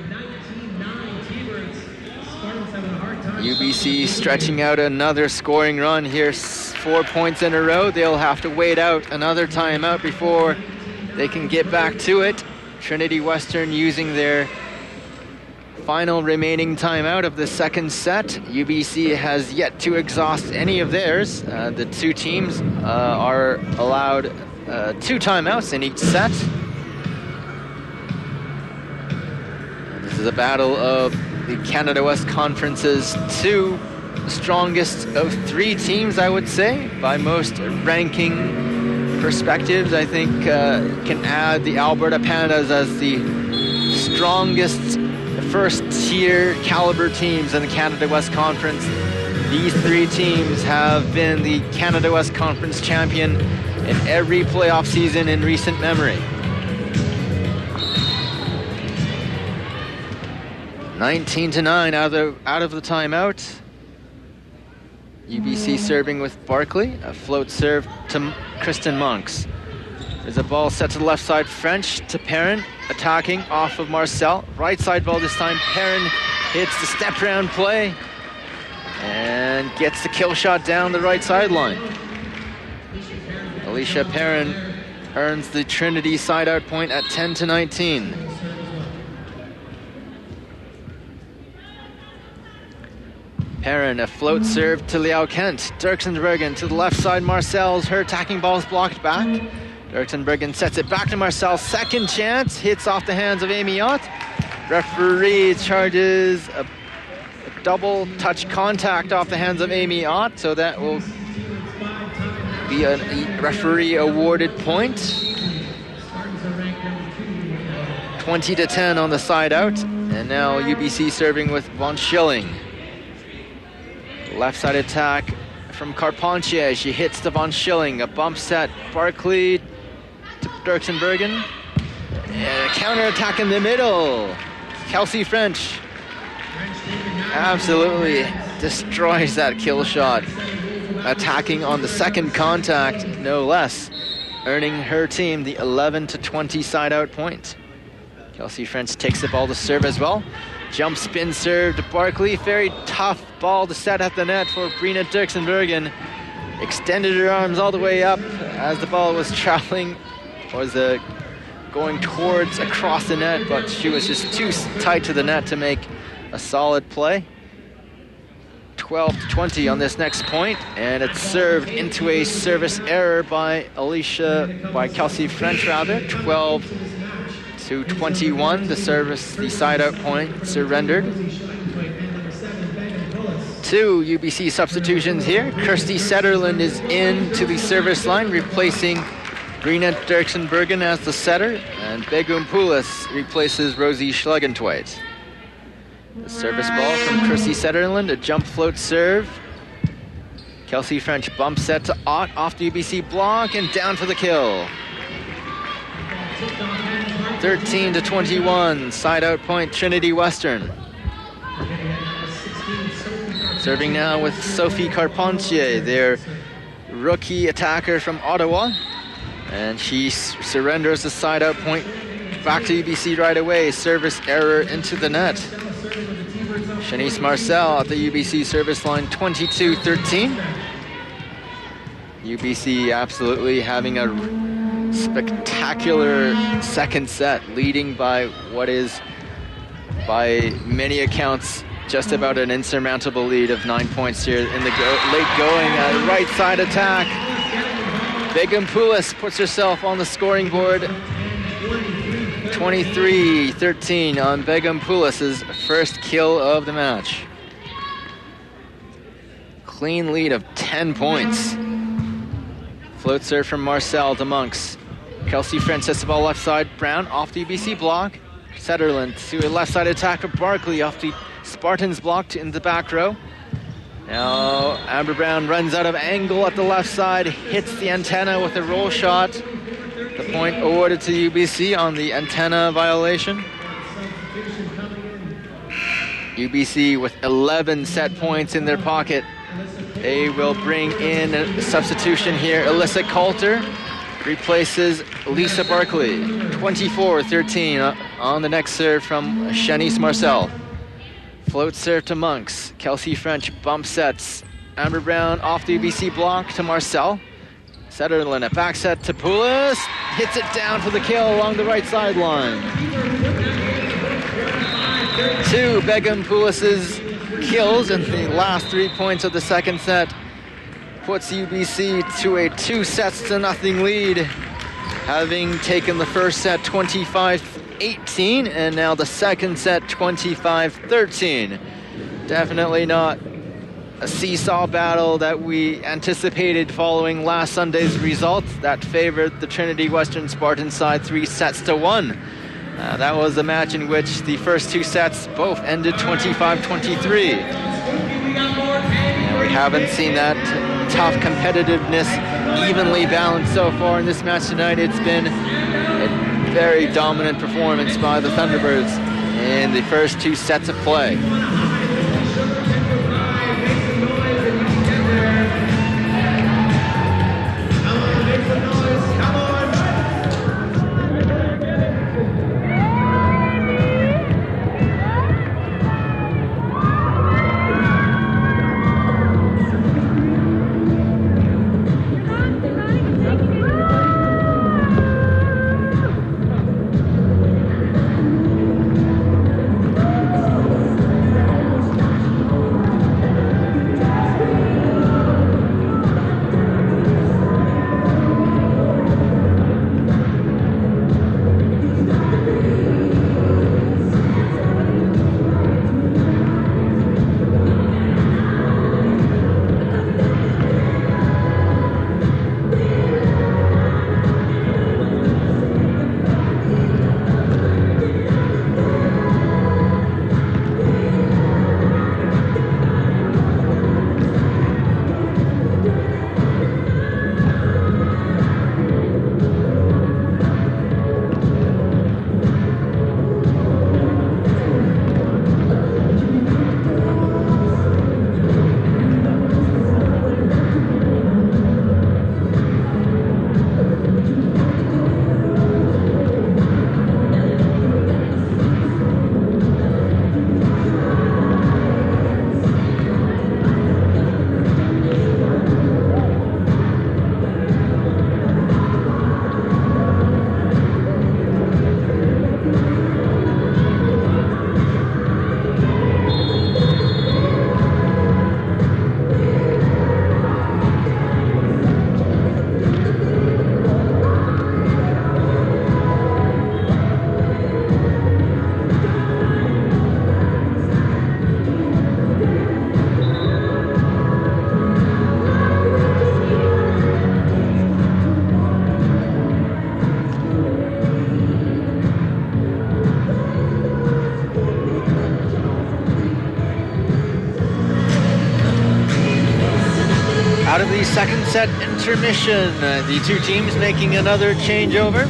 UBC stretching out another scoring run here, 4 points in a row. They'll have to wait out another timeout before they can get back to it. Trinity Western using their final remaining timeout of the second set. UBC has yet to exhaust any of theirs. The two teams are allowed 2 timeouts in each set. This is a battle of the Canada West Conference's 2 strongest of 3 teams, I would say, by most ranking perspectives, I think can add the Alberta Pandas as the strongest first-tier caliber teams in the Canada West Conference. These three teams have been the Canada West Conference champion in every playoff season in recent memory. 19-9 out of the timeout. UBC serving with Barkley. A float serve to Kristen Monks. There's a ball set to the left side. French to Perrin. Attacking off of Marcel. Right side ball this time. Perrin hits the step round play and gets the kill shot down the right sideline. Alicia Perrin earns the Trinity side out point at 10-19. Perrin, a float serve to Liao Kent. Dirksenbergen to the left side. Marcel's her attacking ball is blocked back. Dirksenbergen sets it back to Marcel. Second chance, hits off the hands of Amy Ott. Referee charges a double touch contact off the hands of Amy Ott, so that will be a referee awarded point. 20-10 on the side out, and now UBC serving with Von Schilling. Left side attack from Carpentier. She hits the Von Schilling. A bump set. Barkley to Dirksenbergen. And a counter attack in the middle. Kelsey French absolutely destroys that kill shot. Attacking on the second contact, no less. Earning her team the 11-20 side out point. Kelsey French takes the ball to serve as well. Jump spin serve to Barkley. Very tough ball to set at the net for Brina Dirksenbergen. Extended her arms all the way up as the ball was traveling, was going towards across the net, but she was just too tight to the net to make a solid play. 12-20 on this next point, and it's served into a service error by Kelsey French rather. 12-21, the side out point surrendered. Two UBC substitutions here. Kirsty Setterlund is in to the service line, replacing Brina Dirksenbergen as the setter, and Begum Poulos replaces Rosie Schlegentweit. The service ball from Kirsty Setterlund, a jump float serve. Kelsey French bump set to Ott off the UBC block and down for the kill. 13-21, side out point Trinity Western. Serving now with Sophie Carpentier, their rookie attacker from Ottawa. And she surrenders the side out point back to UBC right away. Service error into the net. Shanice Marcel at the UBC service line, 22-13. UBC absolutely having a spectacular second set, leading by what is, by many accounts, just about an insurmountable lead of 9 points here in the late going. Right side attack. Begum Poulos puts herself on the scoring board. 23-13 on Begum Poulos' first kill of the match. Clean lead of 10 points. Float serve from Marcel to Monks. Kelsey French sets the ball left side. Brown off the UBC block. Setterlund to a left side attack of Barkley off the Spartans blocked in the back row. Now Amber Brown runs out of angle at the left side, hits the antenna with a roll shot. The point awarded to UBC on the antenna violation. UBC with 11 set points in their pocket. They will bring in a substitution here. Alyssa Coulter replaces Lisa Barkley. 24-13 on the next serve from Shanice Marcel. Float serve to Monks. Kelsey French bump sets. Amber Brown off the UBC block to Marcel. Setterlund, a back set to Poulos. Hits it down for the kill along the right sideline. Two Begum Poulos' kills in the last 3 points of the second set puts UBC to a 2-0 lead, having taken the first set 25-18 and now the second set 25-13. Definitely not a seesaw battle that we anticipated following last Sunday's results that favored the Trinity Western Spartans side 3-1. That was a match in which the first 2 sets both ended 25-23. And we haven't seen that tough competitiveness evenly balanced so far in this match tonight. It's been a very dominant performance by the Thunderbirds in the first 2 sets of play. Out of the second set intermission, the 2 teams making another changeover.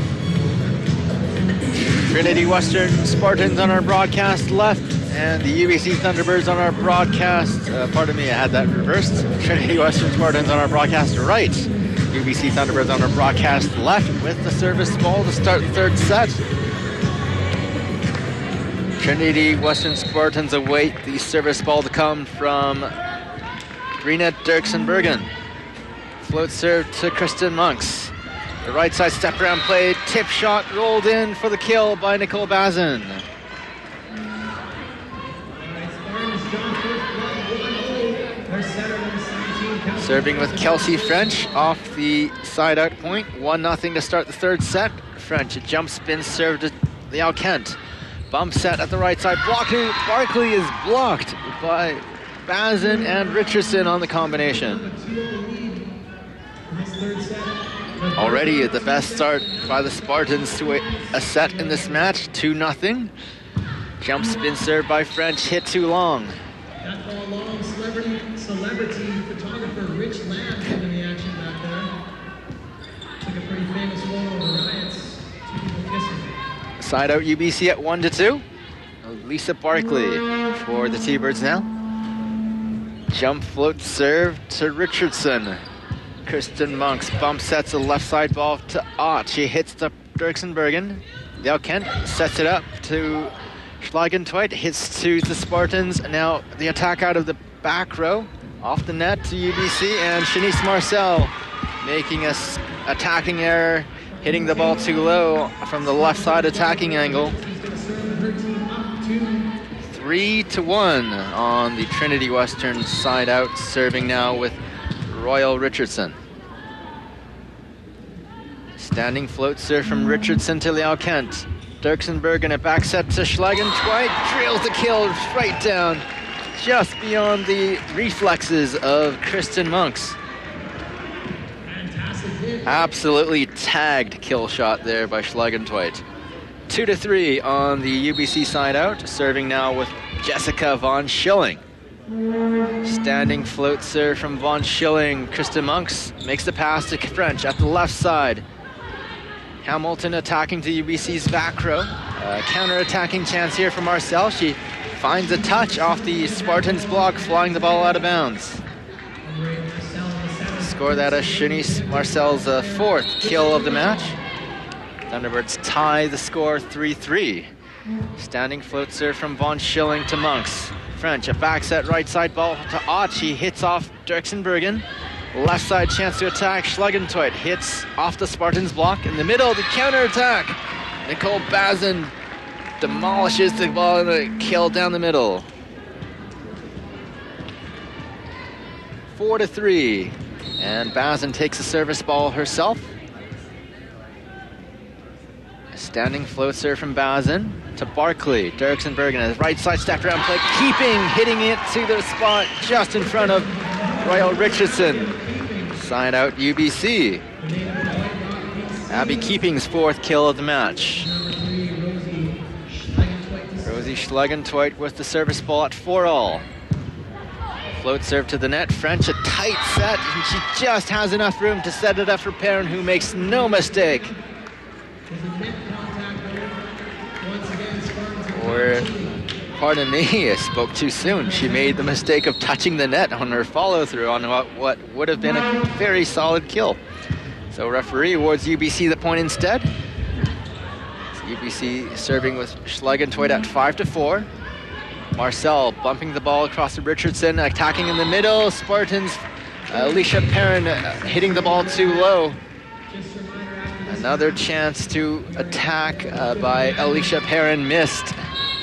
Trinity Western Spartans on our broadcast left, and the UBC Thunderbirds on our broadcast, pardon me, I had that reversed. Trinity Western Spartans on our broadcast right. UBC Thunderbirds on our broadcast left with the service ball to start the third set. Trinity Western Spartans await the service ball to come from Brina Dirksen-Bergen. Float serve to Kristen Monks. The right side step around play, tip shot rolled in for the kill by Nicole Bazin. Serving with Kelsey French off the side out point. 1-0 to start the third set. French, a jump spin serve to Liao Kent. Bump set at the right side. Blocking, Barkley is blocked by Bazin and Richardson on the combination. Already the best start by the Spartans to a set in this match, 2-0. Jump spin serve by French, hit too long. That ball long, celebrity photographer Rich Lamb in the action back there. Took a pretty famous photo of the Riots, 2 people kissing. Side out UBC at 1-2. Lisa Barkley for the T-Birds now. Jump float serve to Richardson. Kristen Monks bump sets a left side ball to Ott. She hits the Dirksen-Bergen. Liao Kent sets it up to Schlagentveit. Hits to the Spartans. Now the attack out of the back row. Off the net to UBC. And Shanice Marcel making a attacking error. Hitting the ball too low from the left side attacking angle. 3-1 on the Trinity Western side out. Serving now with Royal Richardson. Standing float serve from Richardson to Liao Kent. Dirksen-Bergen a back set to Schlagentveit. Drills the kill right down just beyond the reflexes of Kristen Monks. Absolutely tagged kill shot there by Schlagentveit. 2-3 on the UBC side out. Serving now with Jessica von Schilling. Standing float serve from von Schilling. Kristen Monks makes the pass to French at the left side. Hamilton attacking to UBC's back row. Counter-attacking chance here for Marcel. She finds a touch off the Spartans block, flying the ball out of bounds. Score that as Shanice Marcel's fourth kill of the match. Thunderbirds tie the score 3-3. Standing float serve from von Schilling to Monks. French, a back set right side ball to Ott. She hits off Dirksenbergen. Left side chance to attack. Schlagentveit hits off the Spartans block. In the middle, the counter attack. Nicole Bazin demolishes the ball and a kill down the middle. 4-3. And Bazin takes the service ball herself. A standing float serve from Bazin to Barkley. Dirksenbergen, a right side step around play, hitting it to the spot just in front of Royal Richardson. Side out UBC. Abby Keeping's fourth kill of the match. Rosie Schlagentveit with the service ball at 4-all. Float serve to the net. French, a tight set, and she just has enough room to set it up for Perrin, who makes no mistake. Or, pardon me, I spoke too soon. She made the mistake of touching the net on her follow-through on what would have been a very solid kill. So referee awards UBC the point instead. It's UBC serving with Schlagentveit at 5-4. Marcel bumping the ball across to Richardson, attacking in the middle. Spartans, Alicia Perrin hitting the ball too low. Another chance to attack by Alicia Perrin missed.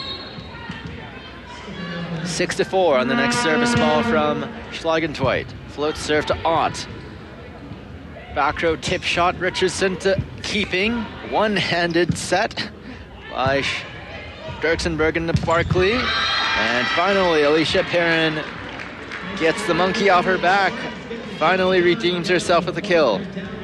6-4 on the next service ball from Schlagentveit. Float serve to Ott. Back row tip shot, Richardson to Keeping. One-handed set by Dirksenbergen to Barkley. And finally, Alicia Perrin gets the monkey off her back. Finally redeems herself with a kill.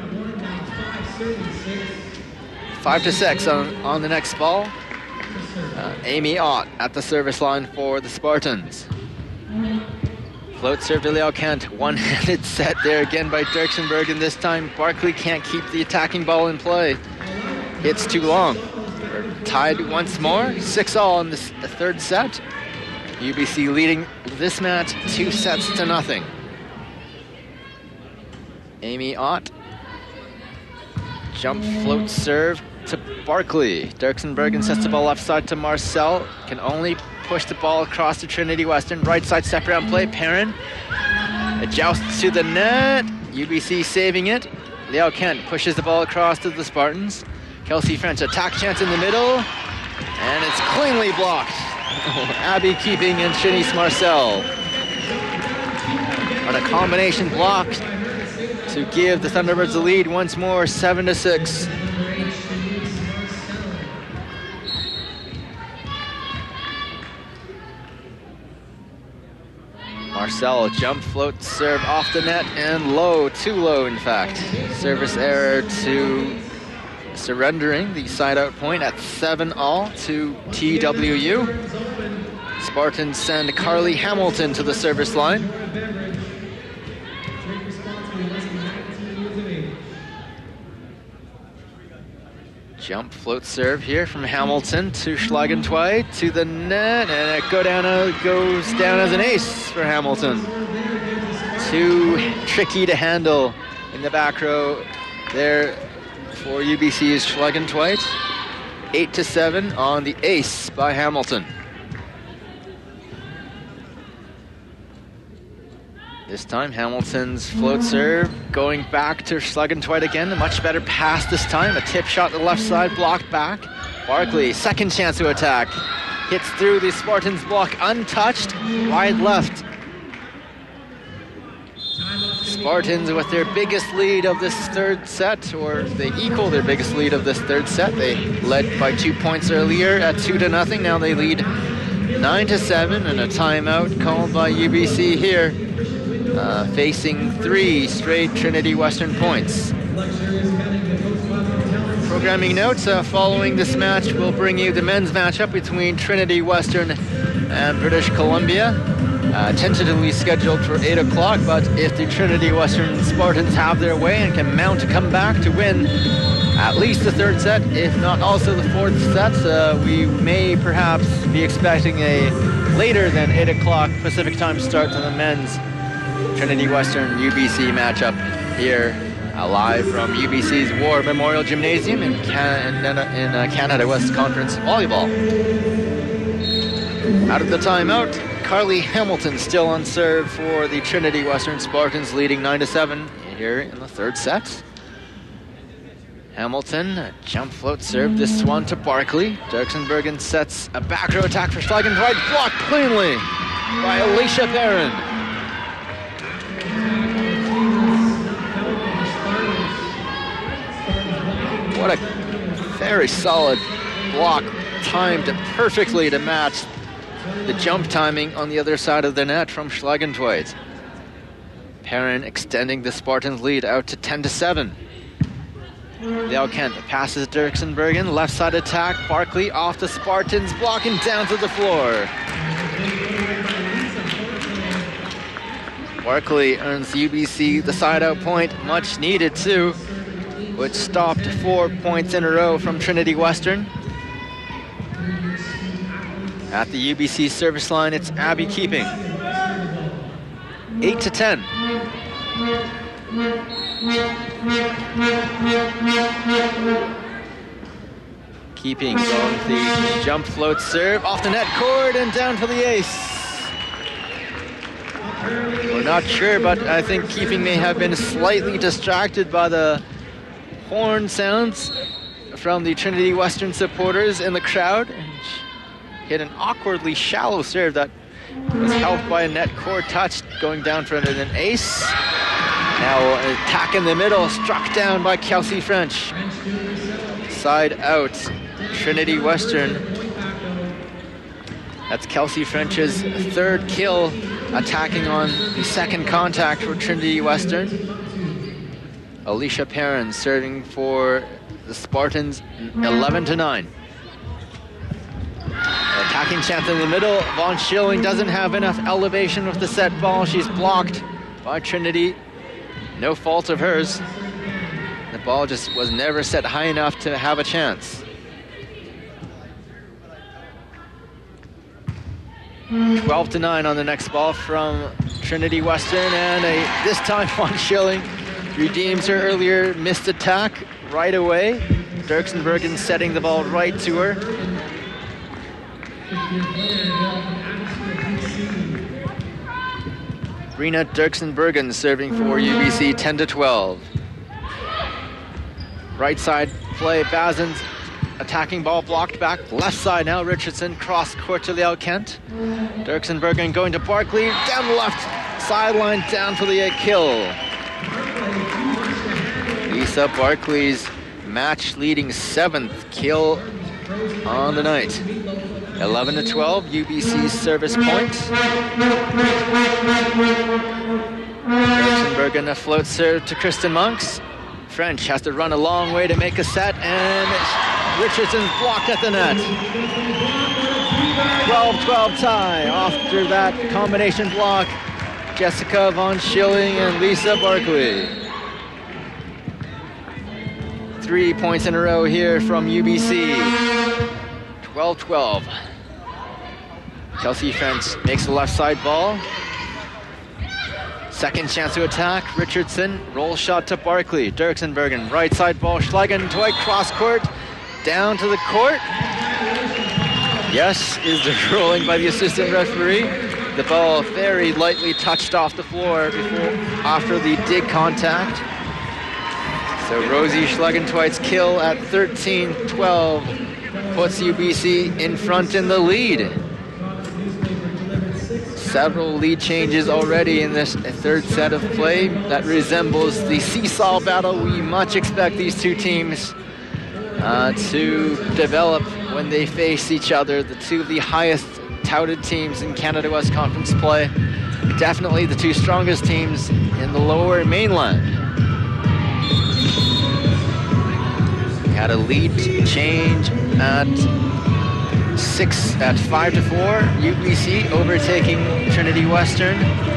5-6 on the next ball. Amy Ott at the service line for the Spartans. Float serve to Leo Kent. One-handed set there again by Dirksenbergen. This time Barkley can't keep the attacking ball in play. It's too long. We're tied once more. 6-all in the third set. UBC leading this match 2-0. Amy Ott. Jump float serve to Barkley. Dirksenbergen sets the ball left side to Marcel. Can only push the ball across to Trinity Western. Right side step around play. Perrin adjusts to the net. UBC saving it. Leo Kent pushes the ball across to the Spartans. Kelsey French, attack chance in the middle. And it's cleanly blocked. Abby Keeping and Shanice Marcel on a combination block to give the Thunderbirds the lead once more, 7-6. Marcel, jump float serve off the net and low, too low in fact. Service error to surrendering the side out point at 7-all to TWU. Spartans send Carly Hamilton to the service line. Jump float serve here from Hamilton to Schlagentveit to the net, and it goes down as an ace for Hamilton. Too tricky to handle in the back row there for UBC's Schlagentveit. 8-7 on the ace by Hamilton. This time Hamilton's float serve going back to Schlagentveit again. A much better pass this time. A tip shot to the left side, blocked back. Barkley, second chance to attack. Hits through the Spartans block untouched, wide left. Spartans with their biggest lead of this third set, or they equal their biggest lead of this third set. They led by 2 points earlier at 2-0. Now they lead 9-7, and a timeout called by UBC here, facing 3 straight Trinity Western points. Programming notes, following this match, we'll bring you the men's matchup between Trinity Western and British Columbia. Tentatively scheduled for 8 o'clock, but if the Trinity Western Spartans have their way and can mount a comeback to win at least the 3rd set, if not also the 4th set, we may perhaps be expecting a later than 8 o'clock Pacific time start to the men's Trinity Western UBC matchup here, live from UBC's War Memorial Gymnasium in Canada West Conference Volleyball. Out of the timeout, Carly Hamilton still on serve for the Trinity Western Spartans, leading 9-7 here in the 3rd set. Hamilton, a jump float serve, this one to Barkley. Dirksenbergen sets a back row attack for Schlagentveit, blocked cleanly by Alicia Perrin. What a very solid block, timed perfectly to match the jump timing on the other side of the net from Schlagentveit. Perrin extending the Spartans' lead out to 10-7. Dale Kent passes Dirksenbergen, left side attack, Barkley off the Spartans, blocking down to the floor. Barkley earns UBC the side out point, much needed too, which stopped 4 points in a row from Trinity Western. At the UBC service line, it's Abby Keeping. 8-10. Keeping going the jump float serve off the net cord and down for the ace. We're not sure, but I think Keeping may have been slightly distracted by the horn sounds from the Trinity Western supporters in the crowd, and hit an awkwardly shallow serve that was helped by a net cord touch, going down for an ace. Now attack in the middle, struck down by Kelsey French. Side out, Trinity Western. That's Kelsey French's 3rd kill, attacking on the 2nd contact for Trinity Western. Alicia Perrin serving for the Spartans, 11-9. Attacking chance in the middle. Von Schilling doesn't have enough elevation with the set ball. She's blocked by Trinity. No fault of hers. The ball just was never set high enough to have a chance. 12-9 on the next ball from Trinity Western, and this time Von Schilling redeems her earlier missed attack right away. Dirksenbergen setting the ball right to her. Rena Dirksenbergen serving for UBC, 10-12. Right side play, Bazins attacking ball blocked back. Left side now, Richardson cross court to Liao Kent. Dirksenbergen going to Barkley, down the left sideline, down for the kill. Lisa Barkley's match-leading 7th kill on the night. 11-12, UBC's service point. Dirksenbergen a float serve to Kristen Monks. French has to run a long way to make a set, and Richardson blocked at the net. 12-12 tie after that combination block. Jessica Von Schilling and Lisa Barkley. 3 points in a row here from UBC. 12-12. Kelsey French makes the left side ball. Second chance to attack. Richardson, roll shot to Barkley. Dirksenbergen, right side ball. Schlagentveit, cross court, down to the court. Yes, is the ruling by the assistant referee. The ball very lightly touched off the floor after the dig contact. So Rosie Schlagentweit's kill at 13-12 puts UBC in front in the lead. Several lead changes already in this 3rd set of play that resembles the seesaw battle we much expect these two teams to develop when they face each other. The two of the highest touted teams in Canada West Conference play. Definitely the two strongest teams in the lower mainland. We had a lead change at 5-4. UBC overtaking Trinity Western.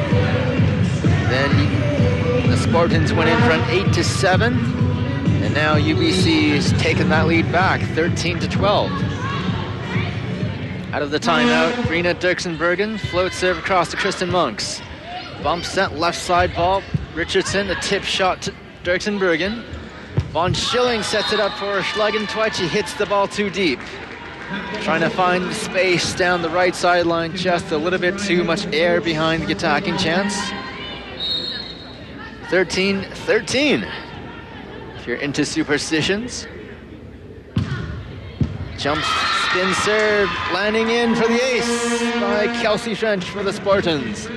Then the Spartans went in front 8-7. And now UBC has taken that lead back, 13-12. Out of the timeout, Brina Dirksen-Bergen, float serve across to Kristen Monks. Bump set, left side ball. Richardson, a tip shot to Dirksen-Bergen. Von Schilling sets it up for Schlagen-Tweit. She hits the ball too deep. Trying to find space down the right sideline, just a little bit too much air behind the attacking chance. 13-13. If you're into superstitions. Jump, spin serve, landing in for the ace by Kelsey French for the Spartans.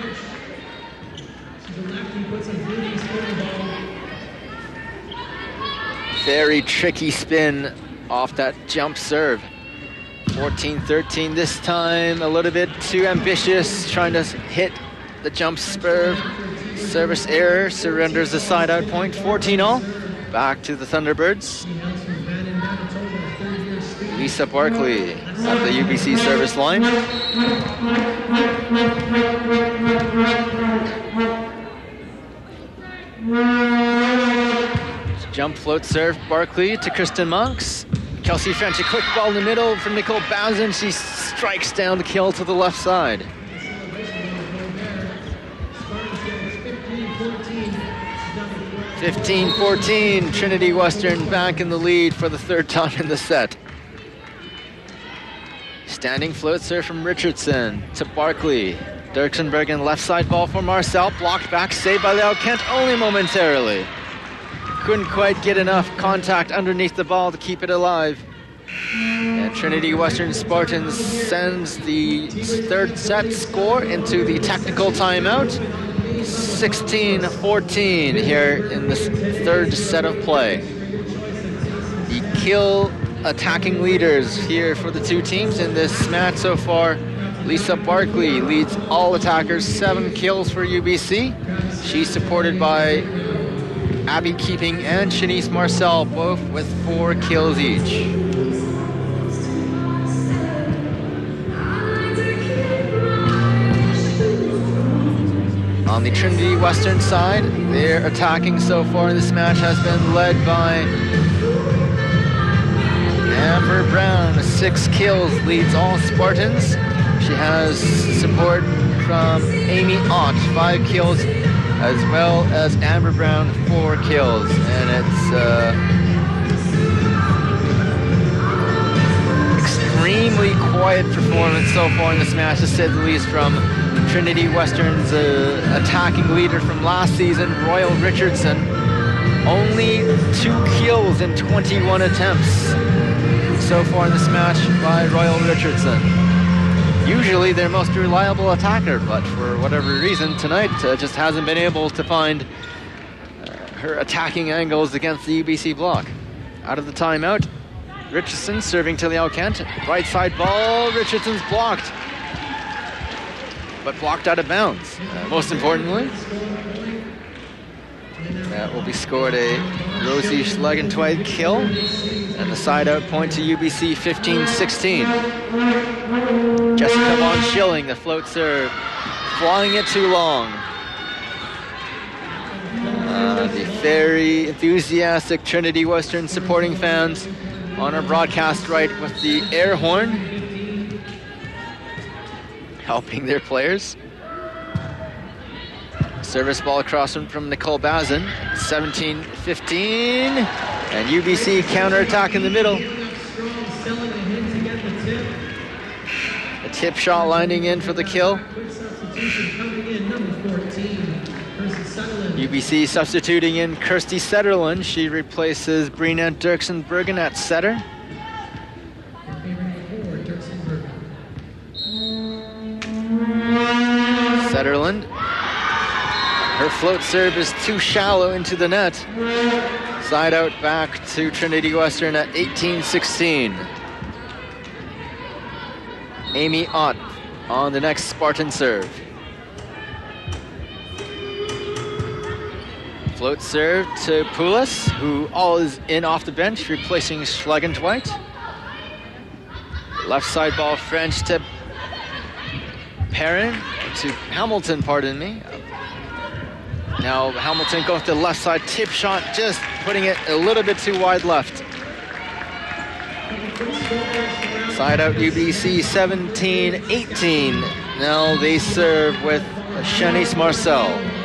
Very tricky spin off that jump serve. 14-13 this time, a little bit too ambitious, trying to hit the jump serve. Service error, surrenders the side out point. 14-all, back to the Thunderbirds. Lisa Barkley at the UBC service line. Jump float serve, Barkley to Kristen Monks. Kelsey French, a quick ball in the middle for Nicole Bazin. She strikes down the kill to the left side. 15-14, Trinity Western back in the lead for the third time in the set. Standing float serve from Richardson to Barkley. Dirksen-Bergen, left side ball for Marcel, blocked back, saved by Leo Kent only momentarily. Couldn't quite get enough contact underneath the ball to keep it alive. And Trinity Western Spartans sends the third set score into the technical timeout. 16-14 here in this third set of play. The kill attacking leaders here for the two teams in this match so far. Lisa Barkley leads all attackers, 7 kills for UBC. She's supported by Abby Keeping and Shanice Marcel, both with 4 kills each. On the Trinity Western side, their attacking so far in this match has been led by Amber Brown, 6 kills, leads all Spartans. She has support from Amy Ott, 5 kills, as well as Amber Brown, 4 kills. And it's extremely quiet performance so far in this match, to say the least, from Trinity Western's attacking leader from last season, Royal Richardson. Only 2 kills in 21 attempts so far in this match by Royal Richardson. Usually their most reliable attacker, but for whatever reason tonight just hasn't been able to find her attacking angles against the UBC block. Out of the timeout, Richardson serving to Leo Kent. Right side ball, Richardson's blocked, but blocked out of bounds. Most importantly, that will be scored a Rosie Schlagen-Tweit kill, and the side out point to UBC, 15-16. Jessica Von Schilling, the float serve, flying it too long. The very enthusiastic Trinity Western supporting fans on our broadcast right with the air horn, helping their players. Service ball across from Nicole Bazin, 17-15, and UBC counterattack in the middle. A tip shot lining in for the kill. UBC substituting in Kirsty Setterlund. She replaces Brina Dirksen-Bergen at setter. Setterlund. Her float serve is too shallow into the net. Side out back to Trinity Western at 18-16. Amy Ott on the next Spartan serve. Float serve to Poulos, who all is in off the bench, replacing Schlegentweit. Left side ball French to Perrin, to Hamilton, pardon me. Now Hamilton going to the left side, tip shot, just putting it a little bit too wide left. Side out UBC 17-18. Now they serve with Shanice Marcel.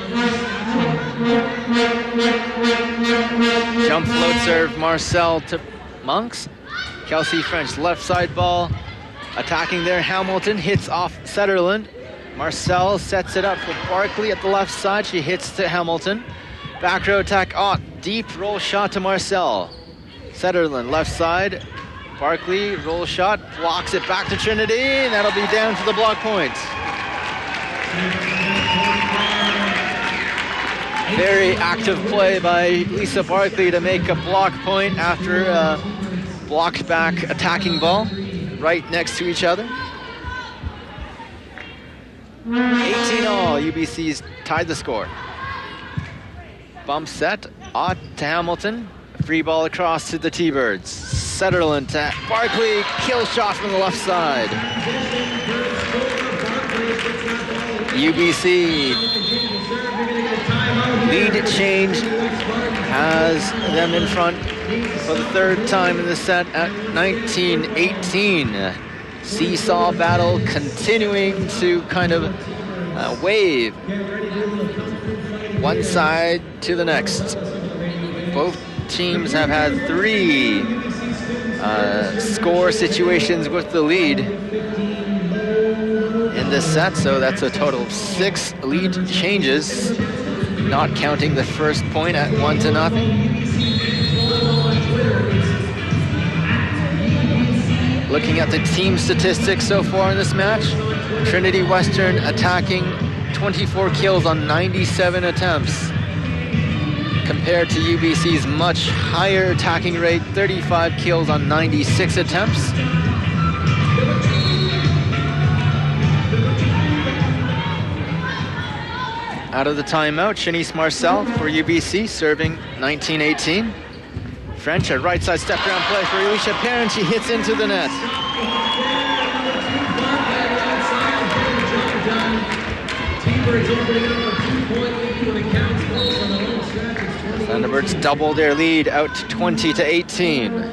Jump float serve Marcel to Monks. Kelsey French left side ball. Attacking there, Hamilton hits off Sutherland. Marcel sets it up for Barkley at the left side. She hits to Hamilton. Back row attack, deep roll shot to Marcel. Sutherland left side. Barkley roll shot, blocks it back to Trinity, and that'll be down to the block point. Very active play by Lisa Barkley to make a block point after a blocked back attacking ball right next to each other. 18-all, UBC's tied the score. Bump set, Ott to Hamilton. Free ball across to the T-Birds. Sutherland to Barkley, kill shot from the left side. UBC lead change has them in front for the third time in the set at 19-18. Seesaw battle continuing to kind of wave one side to the next. Both teams have had 3 score situations with the lead in this set, so that's a total of 6 lead changes, not counting the first point at 1-0. Looking at the team statistics so far in this match, Trinity Western attacking 24 kills on 97 attempts, compared to UBC's much higher attacking rate, 35 kills on 96 attempts. Out of the timeout, Shanice Marcel for UBC, serving 19-18. French, a right side step around play for Alicia Perrin. She hits into the net. Thunderbirds double their lead out 20-18.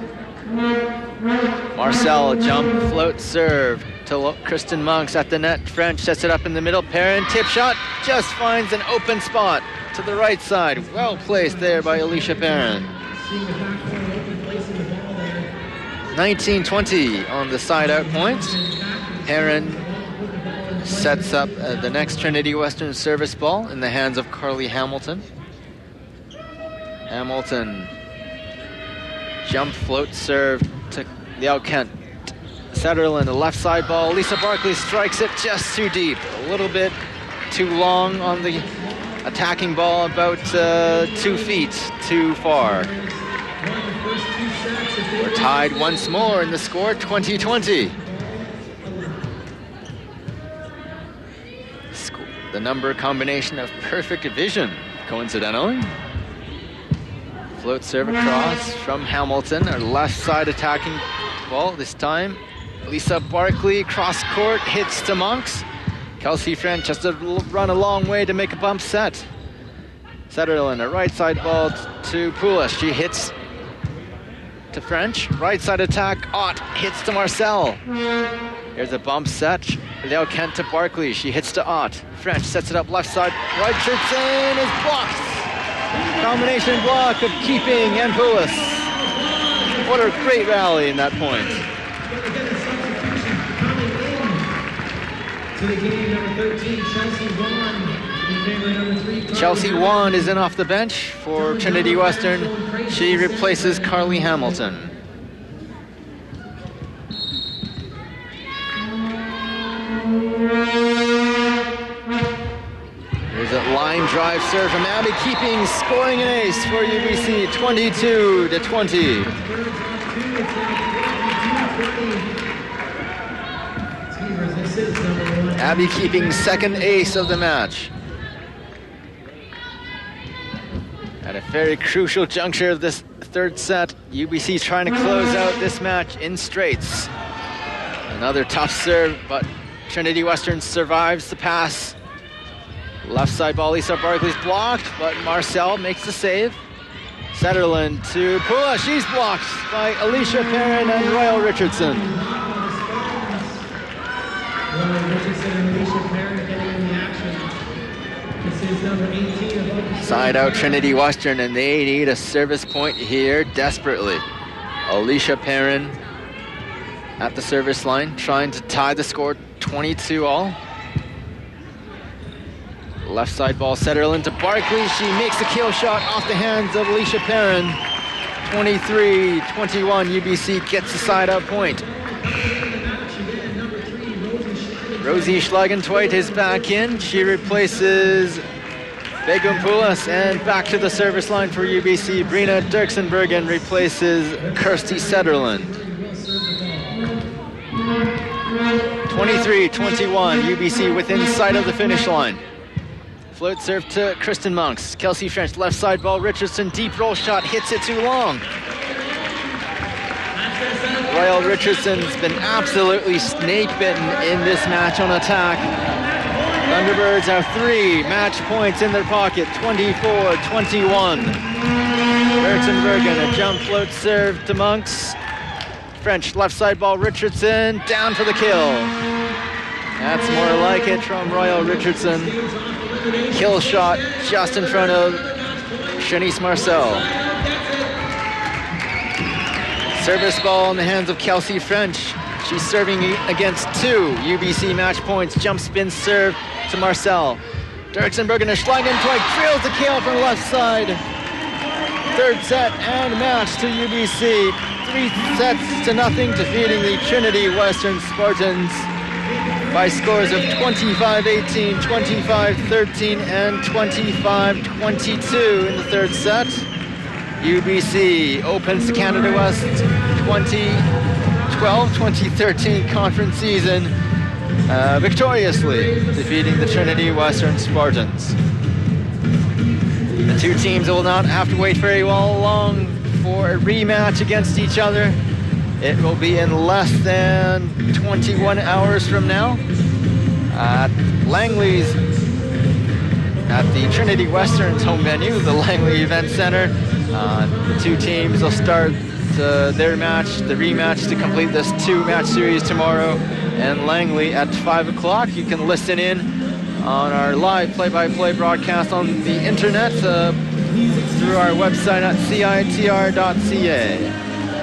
Marcel jump, float, serve to Kristen Monks at the net. French sets it up in the middle. Perrin tip shot, just finds an open spot to the right side. Well placed there by Alicia Perrin. 19-20 on the side out point. Perrin sets up the next Trinity Western service ball in the hands of Carly Hamilton. Hamilton jump float serve to Liao Kent. Sutherland, the left side ball. Lisa Barkley strikes it just too deep. A little bit too long on the attacking ball, about 2 feet too far. We're tied once more in the score, 20-20. The number combination of perfect vision, coincidentally. Float serve across from Hamilton, our left side attacking ball this time. Lisa Barkley, cross court, hits to Monks. Kelsey French has to run a long way to make a bump set. Sutherland, a right side ball to Poulos. She hits to French. Right side attack, Ott hits to Marcel. Here's a bump set. Liao Kent to Barkley. She hits to Ott. French sets it up left side. Richardson is blocked. Combination block of Keeping and Poulos. What a great rally in that point. To the game, number 13, Chelsea Wan. Chelsea Wan is in off the bench for Trinity Western. She replaces Carly Hamilton. There's a line drive serve from Abby Keeping, scoring an ace for UBC, 22-20. This is number 1. Abby keeping second ace of the match. At a very crucial juncture of this third set, UBC trying to close out this match in straights. Another tough serve, but Trinity Western survives the pass. Left side ball, Lisa Barkley's blocked, but Marcel makes the save. Sutherland to Pula, she's blocked by Alicia Perrin and Royal Richardson. Royal Richardson and Alicia Perrin getting in the action. This is number 18 above the Side out Trinity Western, and they need a service point here desperately. Alicia Perrin at the service line, trying to tie the score 22-all. Left side ball, Sutherland to Barkley. She makes the kill shot off the hands of Alicia Perrin. 23-21, UBC gets the side out point. Rosie Schlagentveit is back in. She replaces Begum Poulos, and back to the service line for UBC. Brina Dirksenbergen replaces Kirsty Sutherland. 23-21, UBC within sight of the finish line. Float serve to Kristen Monks. Kelsey French, left side ball, Richardson, deep roll shot, hits it too long. Royal Richardson's been absolutely snake-bitten in this match on attack. Thunderbirds have 3 match points in their pocket, 24-21. Dirksenbergen, a jump float serve to Monks. French, left side ball, Richardson, down for the kill. That's more like it from Royal Richardson. Kill shot just in front of Shanice Marcel. Service ball in the hands of Kelsey French. She's serving against 2 UBC match points. Jump spin serve to Marcel. Dirksenbergen and Schlagentveit drills the kill from the left side. Third set and match to UBC. 3-0, defeating the Trinity Western Spartans by scores of 25-18, 25-13, and 25-22 in the third set. UBC opens the Canada West 2012-2013 conference season victoriously, defeating the Trinity Western Spartans. The two teams will not have to wait very long for a rematch against each other. It will be in less than 21 hours from now at Langley's, at the Trinity Western's home venue, the Langley Event Center. The two teams will start their match, the rematch, to complete this 2-match series tomorrow in Langley at 5 o'clock. You can listen in on our live play-by-play broadcast on the internet through our website at citr.ca.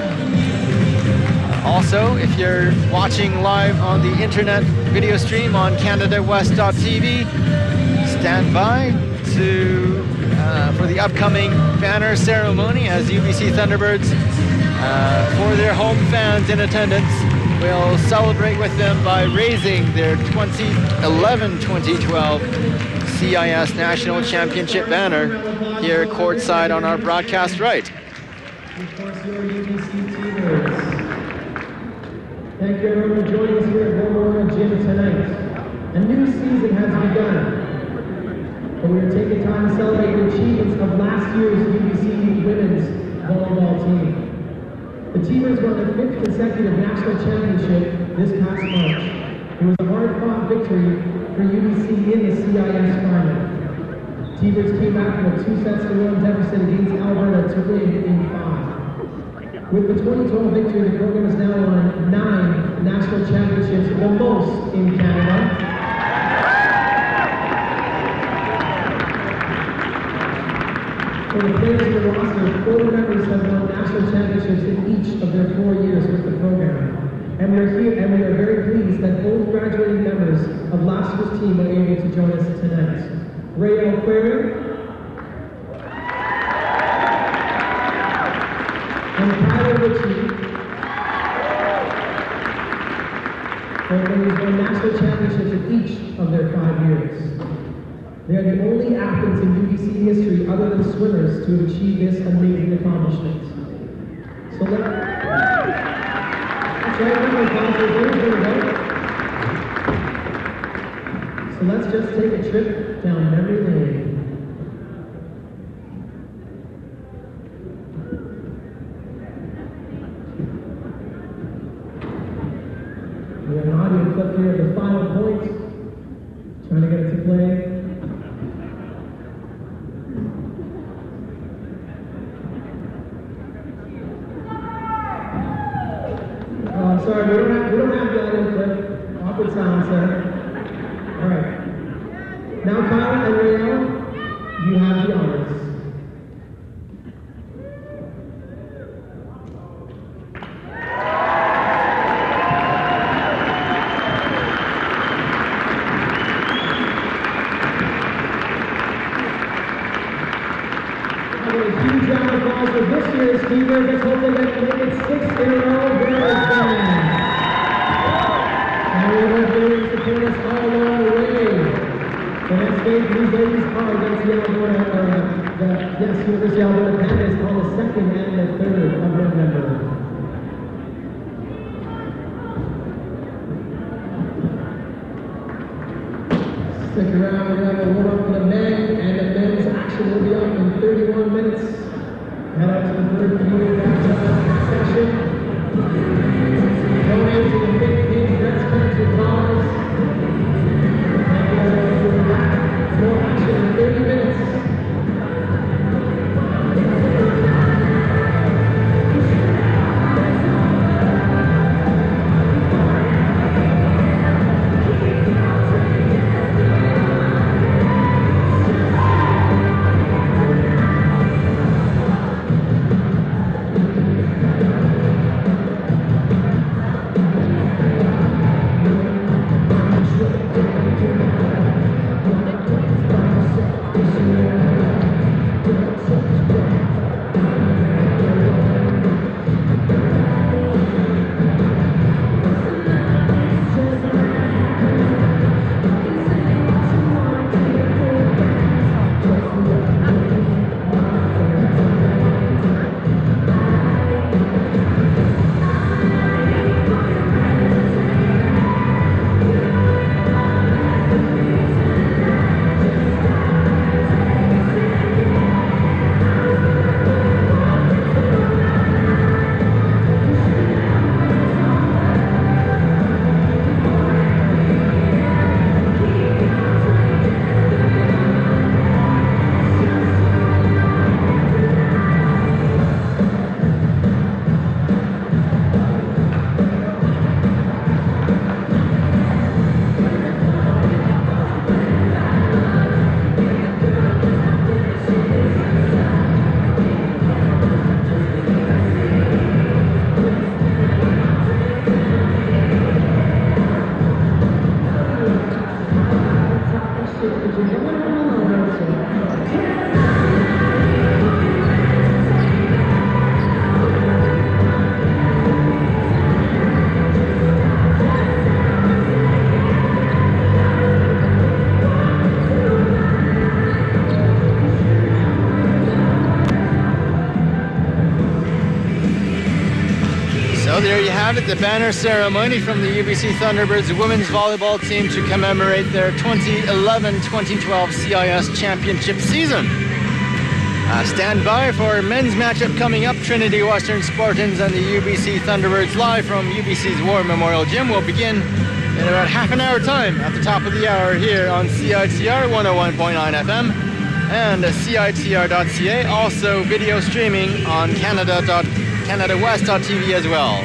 Also, if you're watching live on the internet video stream on CanadaWest.tv, stand by for the upcoming banner ceremony as UBC Thunderbirds, for their home fans in attendance, will celebrate with them by raising their 2011-2012 CIS National Championship banner here courtside on our broadcast right. Thank you everyone for joining us here at Borromeo Gym tonight. A new season has begun, and we are taking time to celebrate the achievements of last year's UBC women's volleyball team. The T-Birds won their 5th consecutive national championship this past March. It was a hard-fought victory for UBC in the CIS final. T-Birds came back from a 2-1 deficit against Alberta to win in 5. With the 2012 victory, the program has now won 9 national championships, the most in Canada. For the players in the roster, 4 members have won national championships in each of their 4 years with the program. And we are here, and we are very pleased that both graduating members of last year's team are able to join us tonight. Rael Query and Tyler Ritchie, both members won national championships in each of their 5 years. They are the only athletes in UBC history other than swimmers to have achieved this amazing accomplishment. So let's try to go. So let's just take a trip down memory lane. We have an audio clip here of the final point. Trying to get it to play. Oh, I'm sorry, we don't have the audio clip. Awkward silence there. All right. Now, Kyle and Rael, you have the honors. Having a huge round of applause for this year's speaker. Let's hope they get to make it 6 in a row. Very fun. And we hope they will support us all along the way. The next game for these ladies are against the University Alberta Pandas on the 2nd and the 3rd of November. Stick around, we're going to have a warm-up for the men, and the men's action will be up in 31 minutes. Head out to the third period after that section. Going into the 15th dress country cars. More action in 30 minutes. So there you have it, the banner ceremony from the UBC Thunderbirds women's volleyball team to commemorate their 2011-2012 CIS championship season. Stand by for men's matchup coming up. Trinity Western Spartans and the UBC Thunderbirds live from UBC's War Memorial Gym will begin in about half an hour time at the top of the hour here on CITR 101.9 FM and CITR.ca, also video streaming on canadawest.tv as well.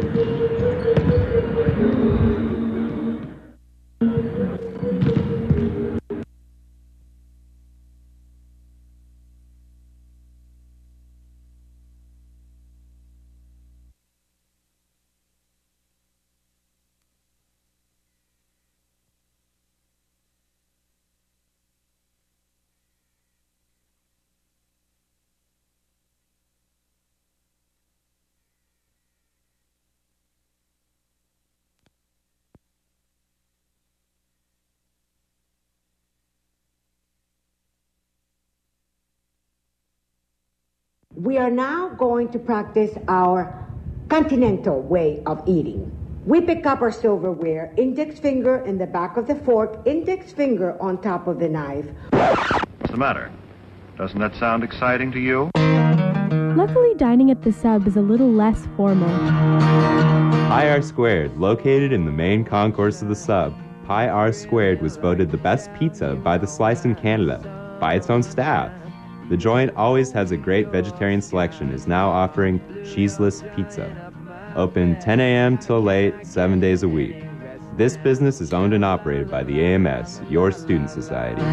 We are now going to practice our continental way of eating. We pick up our silverware, index finger in the back of the fork, index finger on top of the knife. What's the matter? Doesn't that sound exciting to you? Luckily, dining at the Sub is a little less formal. Pi R Squared, located in the main concourse of the Sub, Pi R Squared was voted the best pizza by The Slice in Canada, by its own staff. The joint always has a great vegetarian selection, is now offering cheeseless pizza. Open 10 a.m. till late, 7 days a week. This business is owned and operated by the AMS, your student society.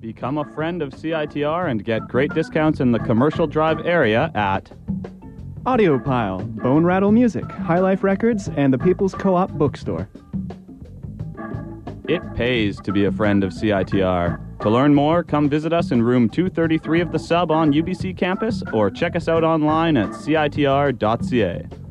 Become a friend of CITR and get great discounts in the Commercial Drive area at Audiopile, Bone Rattle Music, High Life Records, and the People's Co-op Bookstore. It pays to be a friend of CITR. To learn more, come visit us in room 233 of the Sub on UBC campus or check us out online at citr.ca.